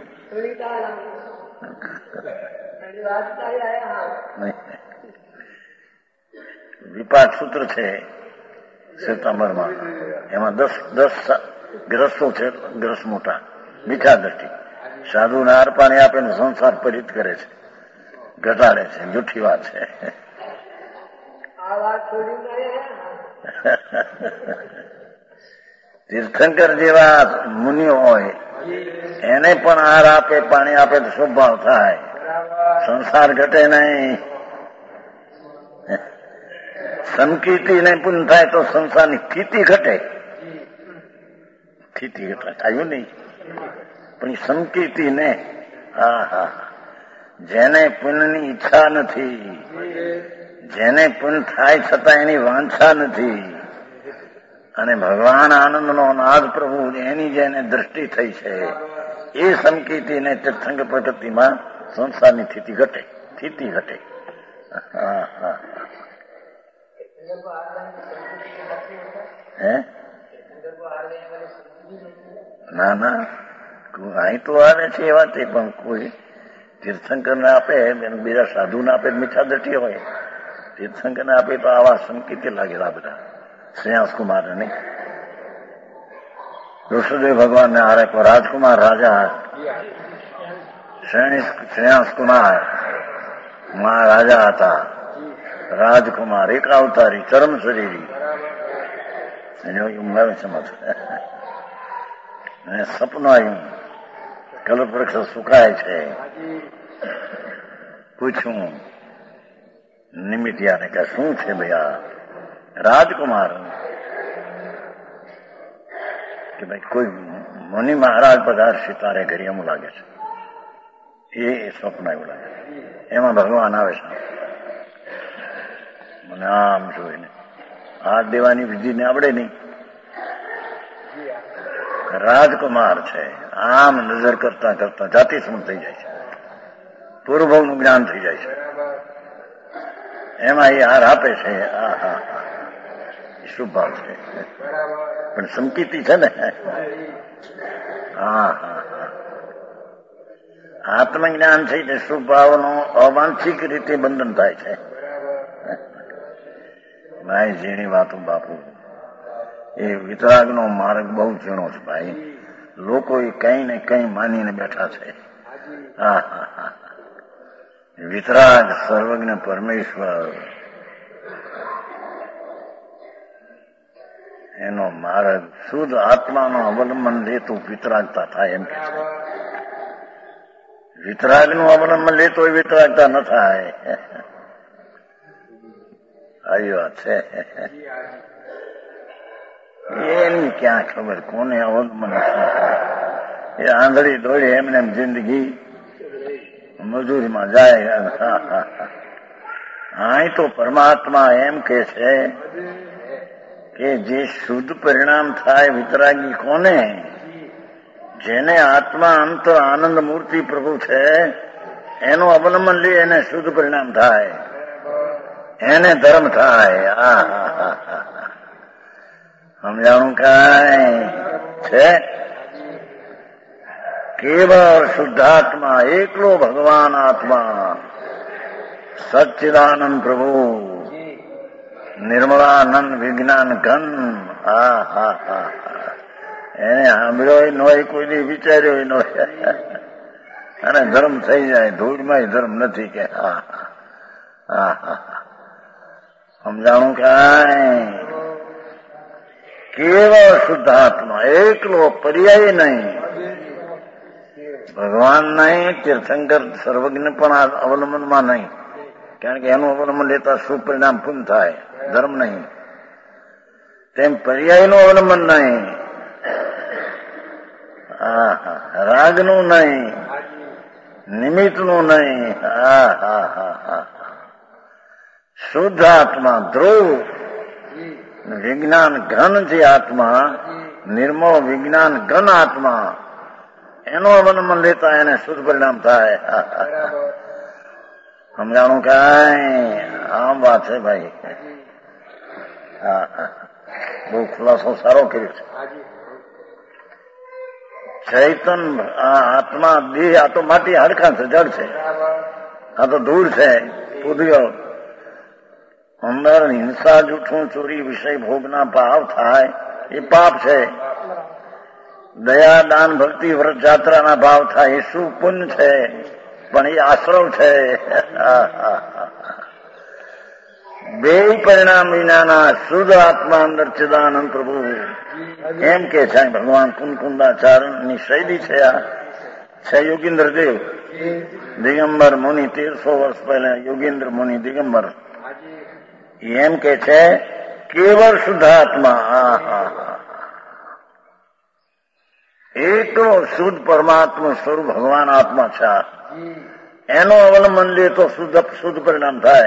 વિપાક સૂત્ર છે શ્વેતાંબરમાં, એમાં 10 ગ્રસ્તો છે. ગ્રસ મોટા મીઠા દ્રષ્ટિ સાધુને આર પાણી આપે ને સંસાર પરિત કરે છે, ઘટાડે છે. જૂઠી વાત છે. તીર્થંકર જેવા મુનિ હોય એને પણ આહાર આપે પાણી આપે તો શુભ ભાવ થાય. સંસાર ઘટે નહીં. સંકીર્તિ ને પૂર્ણ થાય તો સંસારની સ્થિતિ ઘટે. સ્થિતિ ઘટે આવ્યું નહીં, પણ સંકીર્તિ ને જેને પુણ્યની ઈચ્છા નથી, જેને પુણ્ય થાય છતાં એની વાંછા નથી, અને ભગવાન આનંદનો નાદ પ્રભુ એની જેને દ્રષ્ટિ થઈ છે, એ સંકીર્તિને તીર્થંકર પ્રગતિમાં સંસારની સ્થિતિ ઘટે. સ્થિતિ ઘટે. હે ના ના, અહીં તો આવે છે એ વાત, પણ કોઈ તીર્થંકર ને આપે બીજા સાધુ ને આપે મીઠા દ્રષ્ટિ હોય, તીર્થંકર ને આપે તો આવા સંકેત લાગેલા બધા. શ્રેયાસ કુમાર ને નહીં, ઋષભદેવ ભગવાન ને હારે રાજકુમાર રાજા શ્રેયાસ કુમાર રાજા હતા. રાજકુમાર એક અવતારી ચરમ શરીરી ઊંઘાવે સમજ. અને સપનું આવ્યું, કલ્પવૃક્ષ સુકાય છે. પૂછ્યું નિમિત્યાને કે શું છે ભૈયા? રાજકુમાર કે ભાઈ કોઈ મુનિ મહારાજ પધારશે તારે ઘરે, એમ લાગે છે. એ સ્વપ્ન એવું લાગે. એમાં ભગવાન આવે છે. મને આમ જોઈને હાથ દેવાની વિધિ ને આવડે નહીં. રાજકુમાર છે, આમ નજર કરતા કરતા જાતિ સમજ થઈ જાય છે, પૂર્વભાવનું જ્ઞાન થઈ જાય છે. એમાં એ હાર આપે છે. શુભ ભાવ છે, પણ સંકીર્તિ છે ને. આત્મજ્ઞાન છે તે શુભ ભાવનો અવાંછિક રીતે બંધન થાય છે. ભાઈ ઝીણી વાતો બાપુ, એ વિતરાગનો માર્ગ બહુ ઝીણો છે ભાઈ. લોકો એ કઈ ને કઈ માનીને બેઠા છે. વિતરાગ સર્વજ્ઞ પરમેશ્વર, એનો માર્ગ શુદ્ધ આત્માનો અવલંબન લેતું વિતરાગતા થાય એમ કે છે. વિતરાગનું અવલંબન લેતો એ વિતરાગતા ન થાય. આવી વાત છે. એની ક્યાં ખબર કોને અવગમન શું થાય. એ આંધળી દોડી એમને એમ જિંદગી મજૂરીમાં જાય. અહીં તો પરમાત્મા એમ કે છે કે જે શુદ્ધ પરિણામ થાય વિતરાગી કોને? જેને આત્મા અંતર આનંદ મૂર્તિ પ્રભુ છે એનું અવલંબન લે એને શુદ્ધ પરિણામ થાય, એને ધર્મ થાય. સમજાણું કાંઈ છે? કેવળ શુદ્ધાત્મા, એકલો ભગવાન આત્મા, સચ્ચિદાનંદ પ્રભુ, નિર્મળાનંદ વિજ્ઞાન ઘન. એને સાંભળ્યો ન હોય, કોઈ દી વિચાર્યો ન હોય, અને ધર્મ થઈ જાય. ધૂળમાં ધર્મ નથી કે સમજાણું કાંઈ? કેવળ શુદ્ધાત્મા, એકલો, પર્યાય નહીં. ભગવાન નહીં, તીર્થંકર સર્વજ્ઞ પણ અવલંબનમાં નહીં, કારણ કે એનું અવલંબન લેતા શુભ પરિણામ પૂર્ણ થાય, ધર્મ નહીં. તેમ પર્યાયનું અવલંબન નહીં, રાગનું નહીં, નિમિત્તનું નહીં. શુદ્ધ આત્મા, ધ્રુવ વિજ્ઞાન ઘન જે આત્મા, નિર્મળ વિજ્ઞાન ઘન આત્મા, એનું અવલંબન લેતા એને શુદ્ધ પરિણામ થાય. સમજાણું કાંઈ? આમ વાત છે ભાઈ. બહુ ખુલાસો સારો કર્યો છે. ચૈતન આત્મા દેહ આ તો માટી હાડકાં છે, જડ છે, આ તો ધૂળ છે, પૂદગલ. અંદર હિંસા, જૂઠું, ચોરી, વિષય ભોગના ભાવ થાય એ પાપ છે. દયા, દાન, ભક્તિ, વ્રત, જાત્રાના ભાવ થાય એ શું પુણ્ય છે, પણ એ આશ્રવ છે. બે પરિણામ વિનાના શુદ્ધ આત્મા અંદર ચિદાનંદ પ્રભુ એમ કે છે. ભગવાન કુંકુંદાચાર્ય ની શૈલી છે. આ છે યોગીન્દ્ર દેવ દિગંબર મુનિ, 1300 વર્ષ પહેલા યોગીન્દ્ર મુનિ દિગંબર એમ કે છે કેવળ શુદ્ધાત્મા, એકલો શુદ્ધ પરમાત્મા સ્વરૂપ ભગવાન આત્મા છે. એનો અવલંબન લે તો શુદ્ધ પરિણામ થાય,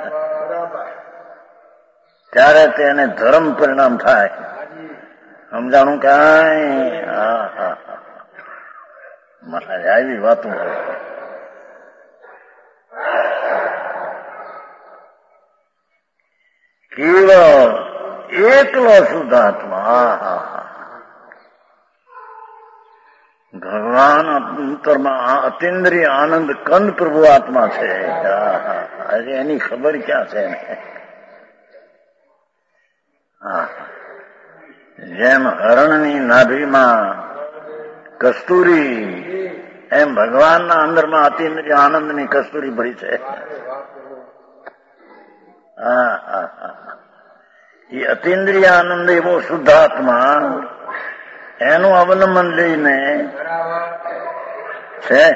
ત્યારે તેને ધર્મ પરિણામ થાય. સમજાણું કાંઈ? મહારાજ આવી વાતો કેવળ એકલો શુદ્ધાત્મા ભગવાન અંતરમાં અતિન્દ્રિય આનંદ કંદ પ્રભુ આત્મા છે. એની ખબર ક્યાં છે? જેમ હરણની નાભીમાં કસ્તુરી, એમ ભગવાનના અંદરમાં અતિન્દ્રિય આનંદની કસ્તુરી ભરી છે. એ અતિન્દ્રિય આનંદ એવો શુદ્ધાત્મા એનું અવલંબન લઈને છે.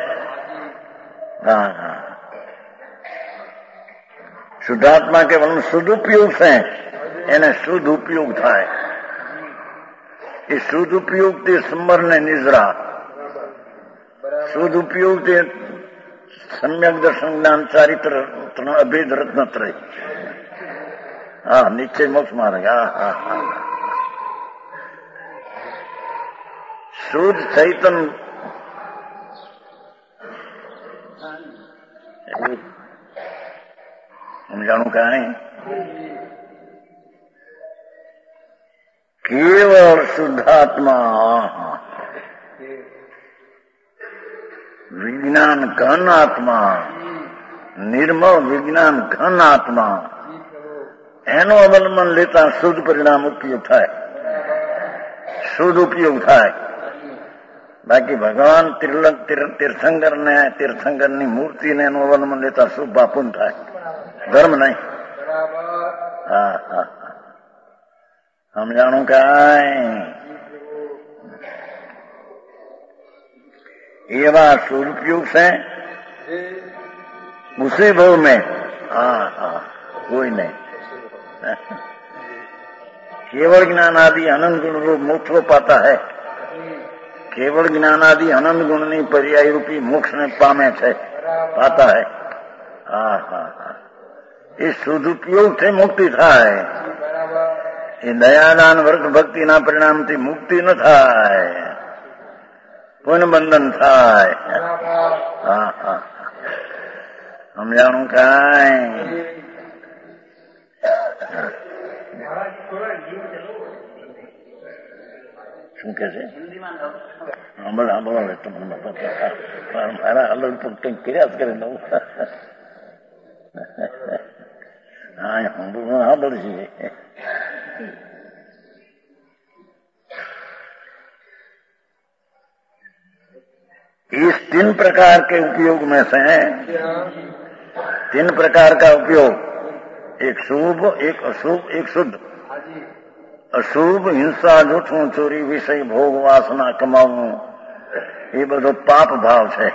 શુદ્ધાત્મા કેવલ શુદ્ધ ઉપયોગ છે, એને શુદ્ધ ઉપયોગ થાય. એ શુદ્ધ ઉપયોગ તે સંબર ને નિજરા, શુદ્ધ ઉપયોગ તે સમ્યક દર્શન જ્ઞાન ચારિત્ર અભેદ રત્નત્રય. નિશ્ચય મોક્ષ માર્ગ. શુદ્ધ ચૈતન સમજાણું કાંઈ? કેવળ શુદ્ધાત્મા, વિજ્ઞાન ઘન આત્મા, નિર્મળ વિજ્ઞાન ઘન આત્મા, એનું અવલંબન લેતા શુદ્ધ પરિણામ ઉપયોગ થાય, શુદ્ધ ઉપયોગ થાય. બાકી ભગવાન તીર્થંકરની મૂર્તિને એનું અવલંબન લેતા શુભ બાપુન થાય, ધર્મ નહીં. સમજાણું કાંઈ? એવા શુદ્ધ ઉપયોગ છે ઉસી ભાવ મેં. કોઈ નહીં. केवल ज्ञान आदि अनंत गुण रूप मोक्ष को पाता है। केवल ज्ञान आदि अनंत गुणनी पर्याय रूपी मोक्ष ने पामे छे, पाता है। એ સદુપયોગથી મુક્તિ થાય, એ દયાદાન વ્રત ભક્તિના પરિણામથી મુક્તિ ન થાય, પુનઃ બંધન થાય. સમજાણું કાંઈ? શું કે છે? બોલો મારા અલગ તો કંઈક કર્યા જ કરે નવું. हाँ बढ़िए। इस 3 प्रकार के उपयोग में से 3 प्रकार का उपयोग, एक शुभ, एक अशुभ, एक शुद्ध। अशुभ हिंसा, जूठू, चोरी, विषय, भोग, वासना कमावવું એ બધો પાપ ભાવ છે.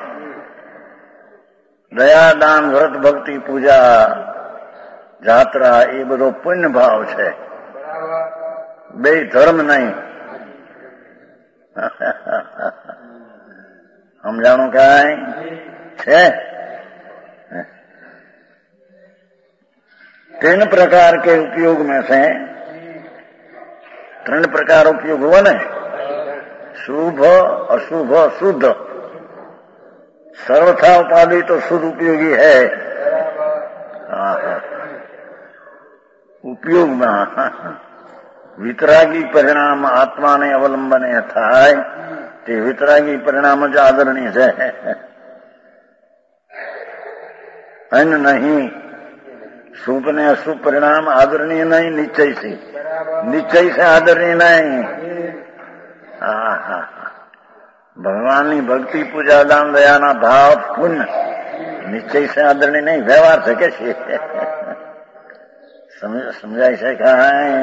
દયા, દાન, વ્રત, ભક્તિ, પૂજા, જાત્રા એ બધો પુણ્ય ભાવ છે. બે ધર્મ નહીં. સમજાણું કાંઈ છે? 3 प्रकार के उपयोग में से 3 प्रकार उपयोग हुआ ना, शुभ, अशुभ, शुद्ध. सर्वथा उपाधि तो शुद्ध उपयोगी है. उपयोग में वितरागी परिणाम आत्मा ने अवलंबने थाय ते वितरागी परिणाम ज आदरणीय है. अन्य नहीं. शुभ ने अशुभ परिणाम आदरणीय नहीं, निश्चय से आदरणीय नहीं. भगवान की भक्ति, पूजा, दान, दया ना भाव, पुण्य निश्चय से आदरणीय नहीं, व्यवहार से कैसे समझाई से कहा है?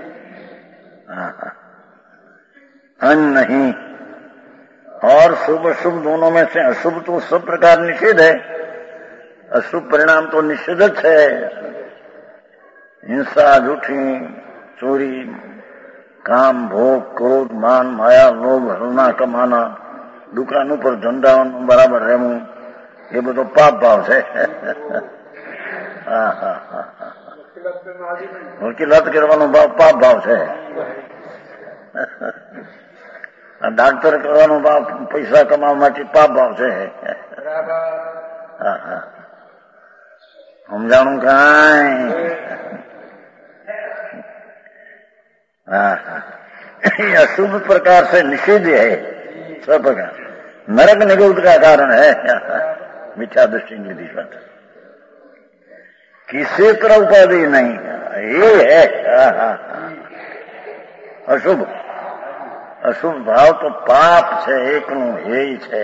अन्य नहीं. और शुभ अशुभ दोनों में से अशुभ तो सब प्रकार निषेध है, अशुभ परिणाम तो निषेध है. हिंसा, झूठी, चोरी, काम, भोग, क्रोध, मान, माया, लोभ, हलना कमाना, दुकान पर धंधा बराबर रहવું એ બધો પાપ ભાવ છે. વકીલાત કરવાનો ભાવ પાપ ભાવ છે. ડાક્ટર કરવાનો ભાવ પૈસા કમાવા માટે પાપ ભાવ છે. સમજાણું કાંઈ? अशुभ प्रकार से निषेध है. सब प्रकार नरक निगुद का कारण है. मिथ्या दृष्टि की बात किसी तरह उपाधि नहीं, ये है अशुभ. अशुभ भाव तो पाप છે, એકનું એ છે.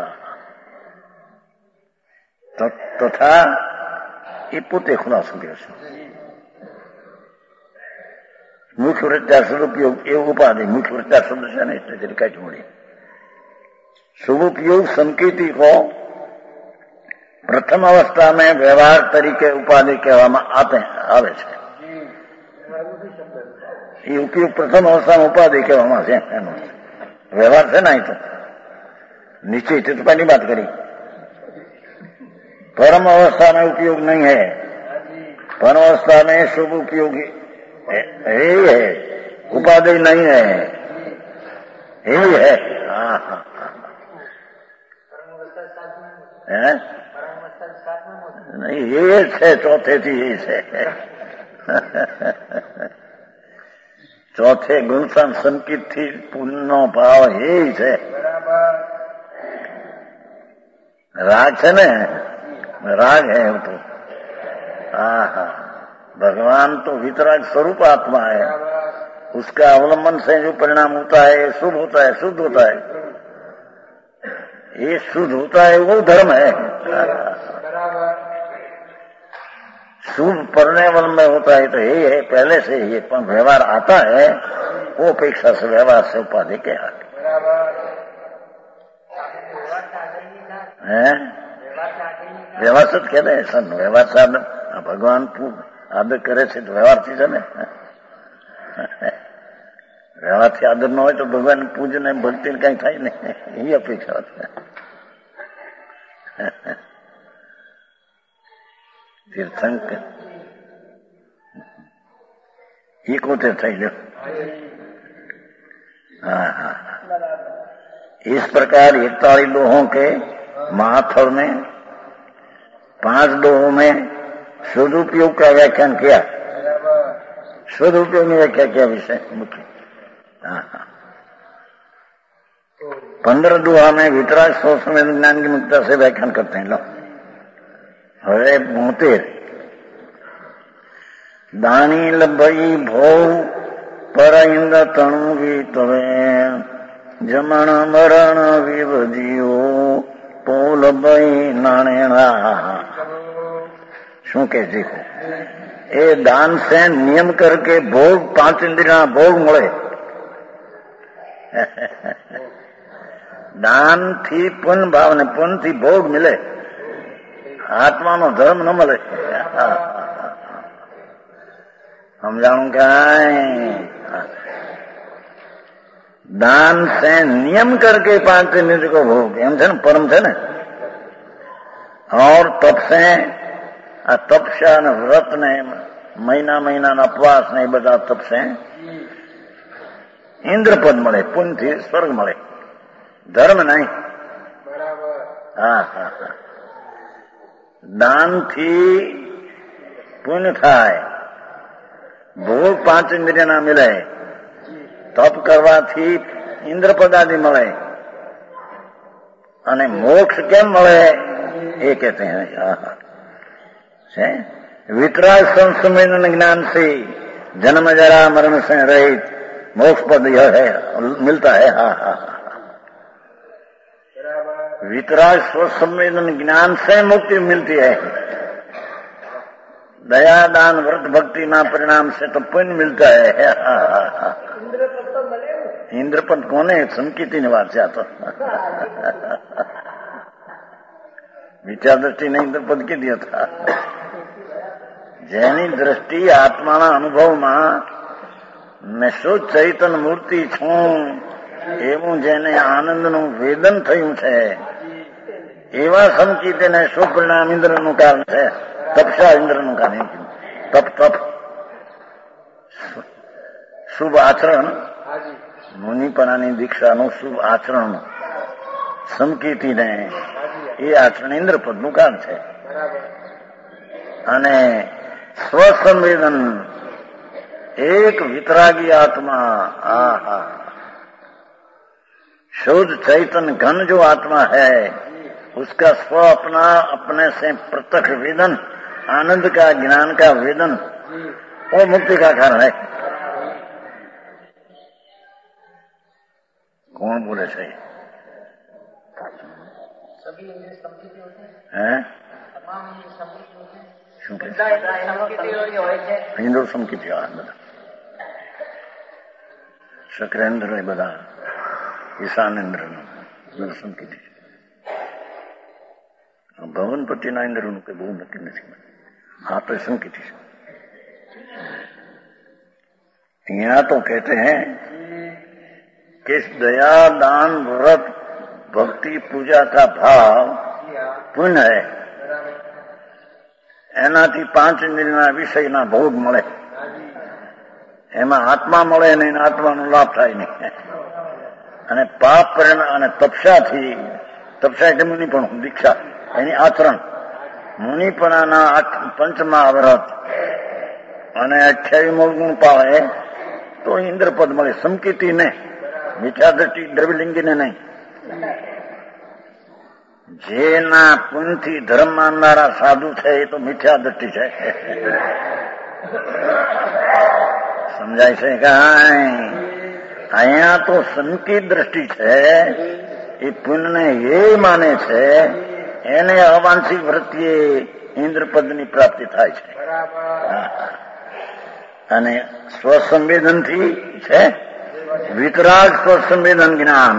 તથા એ પોતે ખુલાસો કરે છે. मुख्य वृत्ता सदुपयोग एवं उपाधि. मुख्य वृत्ता शब्द से नहीं, इसलिए तरीका जोड़ी. शुभ उपयोग संकेती को प्रथम अवस्था में व्यवहार तरीके उपाधि कहવામાં આવે છે. ये उपयोग प्रथम अवस्था में उपाधि कहવામાં છે. व्यवहार से नहीं तो निश्चय से तो पहली बात करी. परम अवस्था में उपयोग नहीं है. परम अवस्था में शुभ उपयोगी यही है, उपाधि नहीं है. यही है. नहीं, ये है चौथे थी. यही है चौथे गुण संकित थी पुण्य भाव. यही है राग है ने, राग है वो तो. भगवान तो वितराग स्वरूप आत्मा है. उसका अवलंबन से जो परिणाम होता है शुभ होता है, शुद्ध होता है. ये शुद्ध होता है वो धर्म है. शुभ परिणाम में होता है तो यही है पहले से ही. पर व्यवहार आता है वो अपेक्षा से व्यवहार से उपाधि के आगे है. व्यवहार से कहते हैं सन. व्यवहार से भगवान आदर करे છે તો વ્યવહારથી છે ને. રહેવાથી આદર ન હોય તો ભગવાન પૂજન ભક્તિ કઈ થાય ને એ અપેક્ષા છે. તીર્થંકર 71 થઈ ગયો. हाँ हाँ, इस प्रकार 41 दोहों के महाफल में 5 दोहों में सदुपयोग का व्याख्यान किया. सदुपयोग में व्याख्या किया विषय मुख्य. हाँ हाँ, 15 दोहा में वितराग सोच में ज्ञान की मुक्ता से व्याख्यान करते हैं. लो હવે 72 दानी लभई भोव पर इंद्र तणु वीतवे जमण मरण विवजियो पोल बई नाणेणा. શું કે છે એ દાન से નિયમ करके भोग 5 इंद्रिया भोग મળે. દાન થી પુण्य भाव ने पुण्य थी भोग मिले. आत्मा नो धर्म न મળે. समझाणु क्या दान से नियम करके 5 इंद्रिय को भोग एम છે ને परम છે ને. और तप से तपस्या ने व्रत ने महीना महीना उपवास ने બધા तप से इंद्र पद મળે. पुण्य थी स्वर्ग મળે. धर्म नहीं. हाँ हाँ हाँ, दान थी पुण्य થાય. ભોગ 5 इंद्रिय ना मिले. तप करवाથી इंद्र पदादि મળે. અને મોક્ષ કેમ મળે એ कहते हैं. वितराग संसमेलन ज्ञान से जन्म जरा मरण से रहित मोक्ष पद यह है मिलता है. हाँ हाँ, वितराग स्वसंवेदन ज्ञान से मुक्ति मिलती है. दया दान व्रत भक्ति ना परिणाम से तो पुण्य मिलता है. इंद्रपद कौन है? संकीर्ति निवास से आता. विचार दृष्टि ने इंद्रपद के दिया था. જેની દ્રષ્ટિ આત્માના અનુભવમાં મેં શુદ્ધ ચૈતન મૂર્તિ છું એવું જેને આનંદનું વેદન થયું છે એવા સંકિતને સુપરિણામ ઇન્દ્રનું કારણ છે. તપસા ઇન્દ્રનું કારણ. તપ તપ શુભ આચરણ મુનિપણાની દીક્ષાનું શુભ આચરણ સંકિતિને એ આચરણ ઇન્દ્રપદનું કારણ છે. અને स्वसंवेदन एक वितरागी आत्मा. आहा, शुद्ध चैतन्य घन जो आत्मा है उसका स्व अपना अपने से प्रत्यक्ष वेदन आनंद का ज्ञान का वेदन वो मुक्ति का कारण है. कौन बोले सही? सभी इंद्रिय संकित होते हैं. तमाम इंद्रिय संकित होते हैं. इंद्र संकित શક્રેન્દ્ર એ બધા ઈશાનેન્દ્ર સંકિત. ભવનપતિના ઇન્દ્રનું કઈ બહુ નક્કી નથી. આ તો સંકિત છે. यहाँ तो कहते हैं कि दया दान व्रत भक्ति पूजा का भाव पुण्य है. એનાથી 5 ઇન્દ્રિયના વિષયના ભોગ મળે. એમાં આત્મા મળે નહીં, આત્માનો લાભ થાય નહીં. અને પાપ પરિણામ અને તપસ્યાથી તપસ્યા એટલે મુનિપણું દીક્ષા એની આચરણ મુનિપણાના 5મા વ્રત અને 28મો ગુણ પાળે તો ઇન્દ્રપદ મળે. સંકિતિને વિચાર દ્રષ્ટિ દ્રવ્યલિંગીને નહીં. જેના પુણ્યથી ધર્મ માનનારા સાધુ છે એ તો મિથ્યા દ્રષ્ટિ છે. સમજાય છે કાંઈ? અહીંયા તો સંકિત દ્રષ્ટિ છે. એ પુણ્યને એ માને છે એને અવાંશિક વૃત્તિએ ઇન્દ્રપદની પ્રાપ્તિ થાય છે. અને સ્વસંવેદનથી છે વિતરાગ સ્વસંવેદન જ્ઞાન.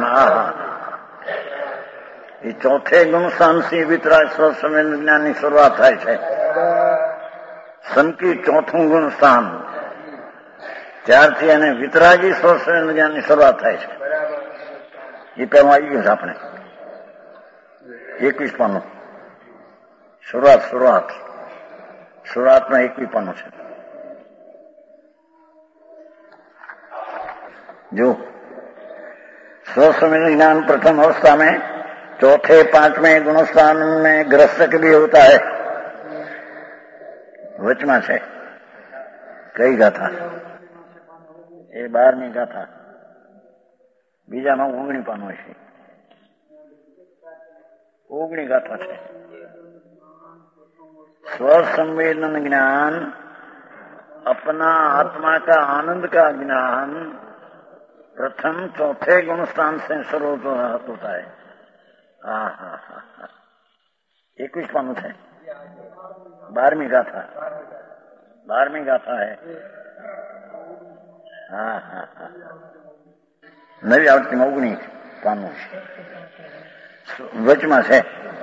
એ ચોથે ગુણસ્થાન થી વિતરાગ સ્વસંવેદન જ્ઞાનની શરૂઆત થાય છે. સંકિત ચોથું ગુણસ્થાન ત્યારથી એને વિતરાગી સ્વસ્વયં જ્ઞાનની શરૂઆત થાય છે. એ પહેલું આવી ગયું છે આપણે 21 પાનું. શરૂઆતમાં 21 પાનું છે. जो स्वसंवेदन ज्ञान प्रथम अवस्था में चौथे पांचवें गुणस्थान में ग्रस्त भी होता है. वचमा છે કઈ ગાથા? એ 12મી ગાથા. બીજામાં 19 પાનું છે. 19 ગાથા છે. स्वसंवेदन ज्ञान, अपना आत्मा का आनंद का ज्ञान प्रथम चौथे गुणस्थान से शुरू होता है. 21 पानु है. 12મી गाथा. 12મી गाथा है. नवी आवृत्ति में 19 पानु वचमा है.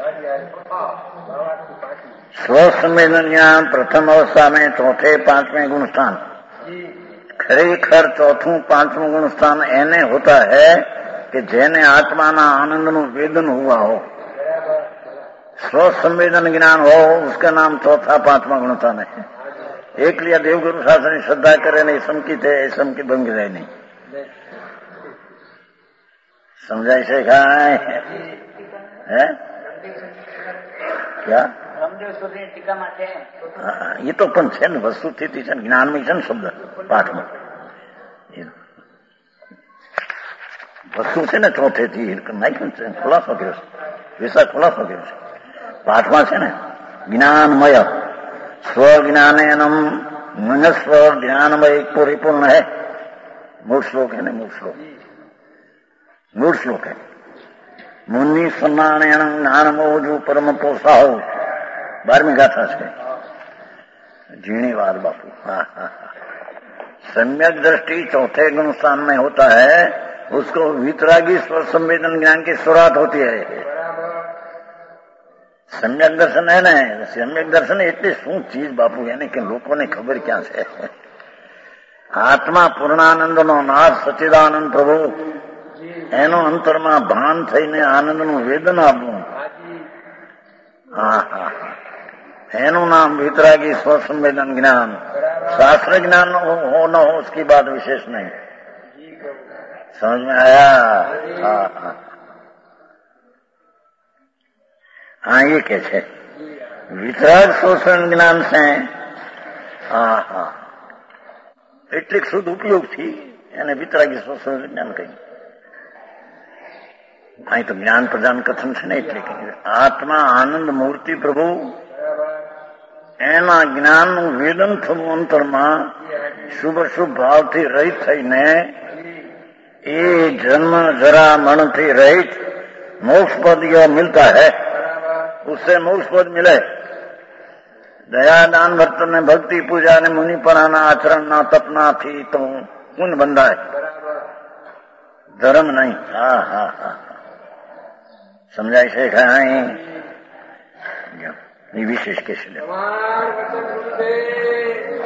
स्वसंवेदन ज्ञान प्रथम अवस्था में चौथे पांचवें गुणस्थान. ખરેખર ચોથું પાંચમું ગુણ સ્થાન એને હોતા है कि જેને આત્માના આનંદનું વેદન हुआ हो, स्वसंवेदन ज्ञान हो, उसका नाम चौथा पांचवा गुण स्थान है. एक लिया देवगुरु शास्त्र की श्रद्धा करे नहीं समकित है, समकित बन गए नहीं. समझाई से है क्या? ये तो पण છે ને, વસ્તુસ્થિતિ છે ને, જ્ઞાનમાં છે ને શબ્દ પાઠમાં. વસ્તુ છે ને ચોથેથી નાખ્યું છે, ખુલાસો કર્યો છે, વિશા ખુલાસો કર્યો છે. પાઠમાં છે ને જ્ઞાનમય સ્વજ્ઞાનેનમ मन स्व ज्ञानमय परिपूर्ण है. मूल श्लोक है ना, मूल श्लोक है. मुनि सम्मानेण ज्ञानमोजु परम पोसाहो. 12મી गाथा છે. झीणी बात बापू. सम्यक दृष्टि चौथे गुण स्थान में होता है, उसको वितरागी स्व संवेदन ज्ञान की शुरुआत होती है. सम्यक दर्शन है ने, सम्यक दर्शन એટલે શું ચીજ બાપુ, એને કે લોકોને ખબર ક્યાં છે. આત્મા પૂર્ણાનંદનો નાથ સચ્ચિદાનંદ પ્રભુ, એનો અંતરમાં ભાન થઈને આનંદનું વેદન આપવું, એનું નામ वितरागी स्व संवेदन ज्ञान. शास्त्र ज्ञान हो न हो उसकी बात विशेष नहीं. समझ में आया? हाँ, ये कैसे वितराग शोषण ज्ञान से એટલે શુદ્ધ ઉપયોગથી એને વિતરાગી શોષણ જ્ઞાન કહ્યું. અહીં તો જ્ઞાન પ્રદાન કથન છે ને, એટલે કે આત્મા આનંદ મૂર્તિ પ્રભુ, એના જ્ઞાનનું વેદન થવું અંતરમાં શુભ શુભ ભાવથી રહિત થઈને એ જન્મ જરા મરણથી રહિત मोक्ष पद यह मिलता है, उससे मोक्ष पद मिले. दया दान वर्तन भक्ति पूजा ने मुनि पराना आचरण ना तपना थी तो पुण्य बंधा है, धर्म नहीं. समझाई से ये विशेष कैसे ले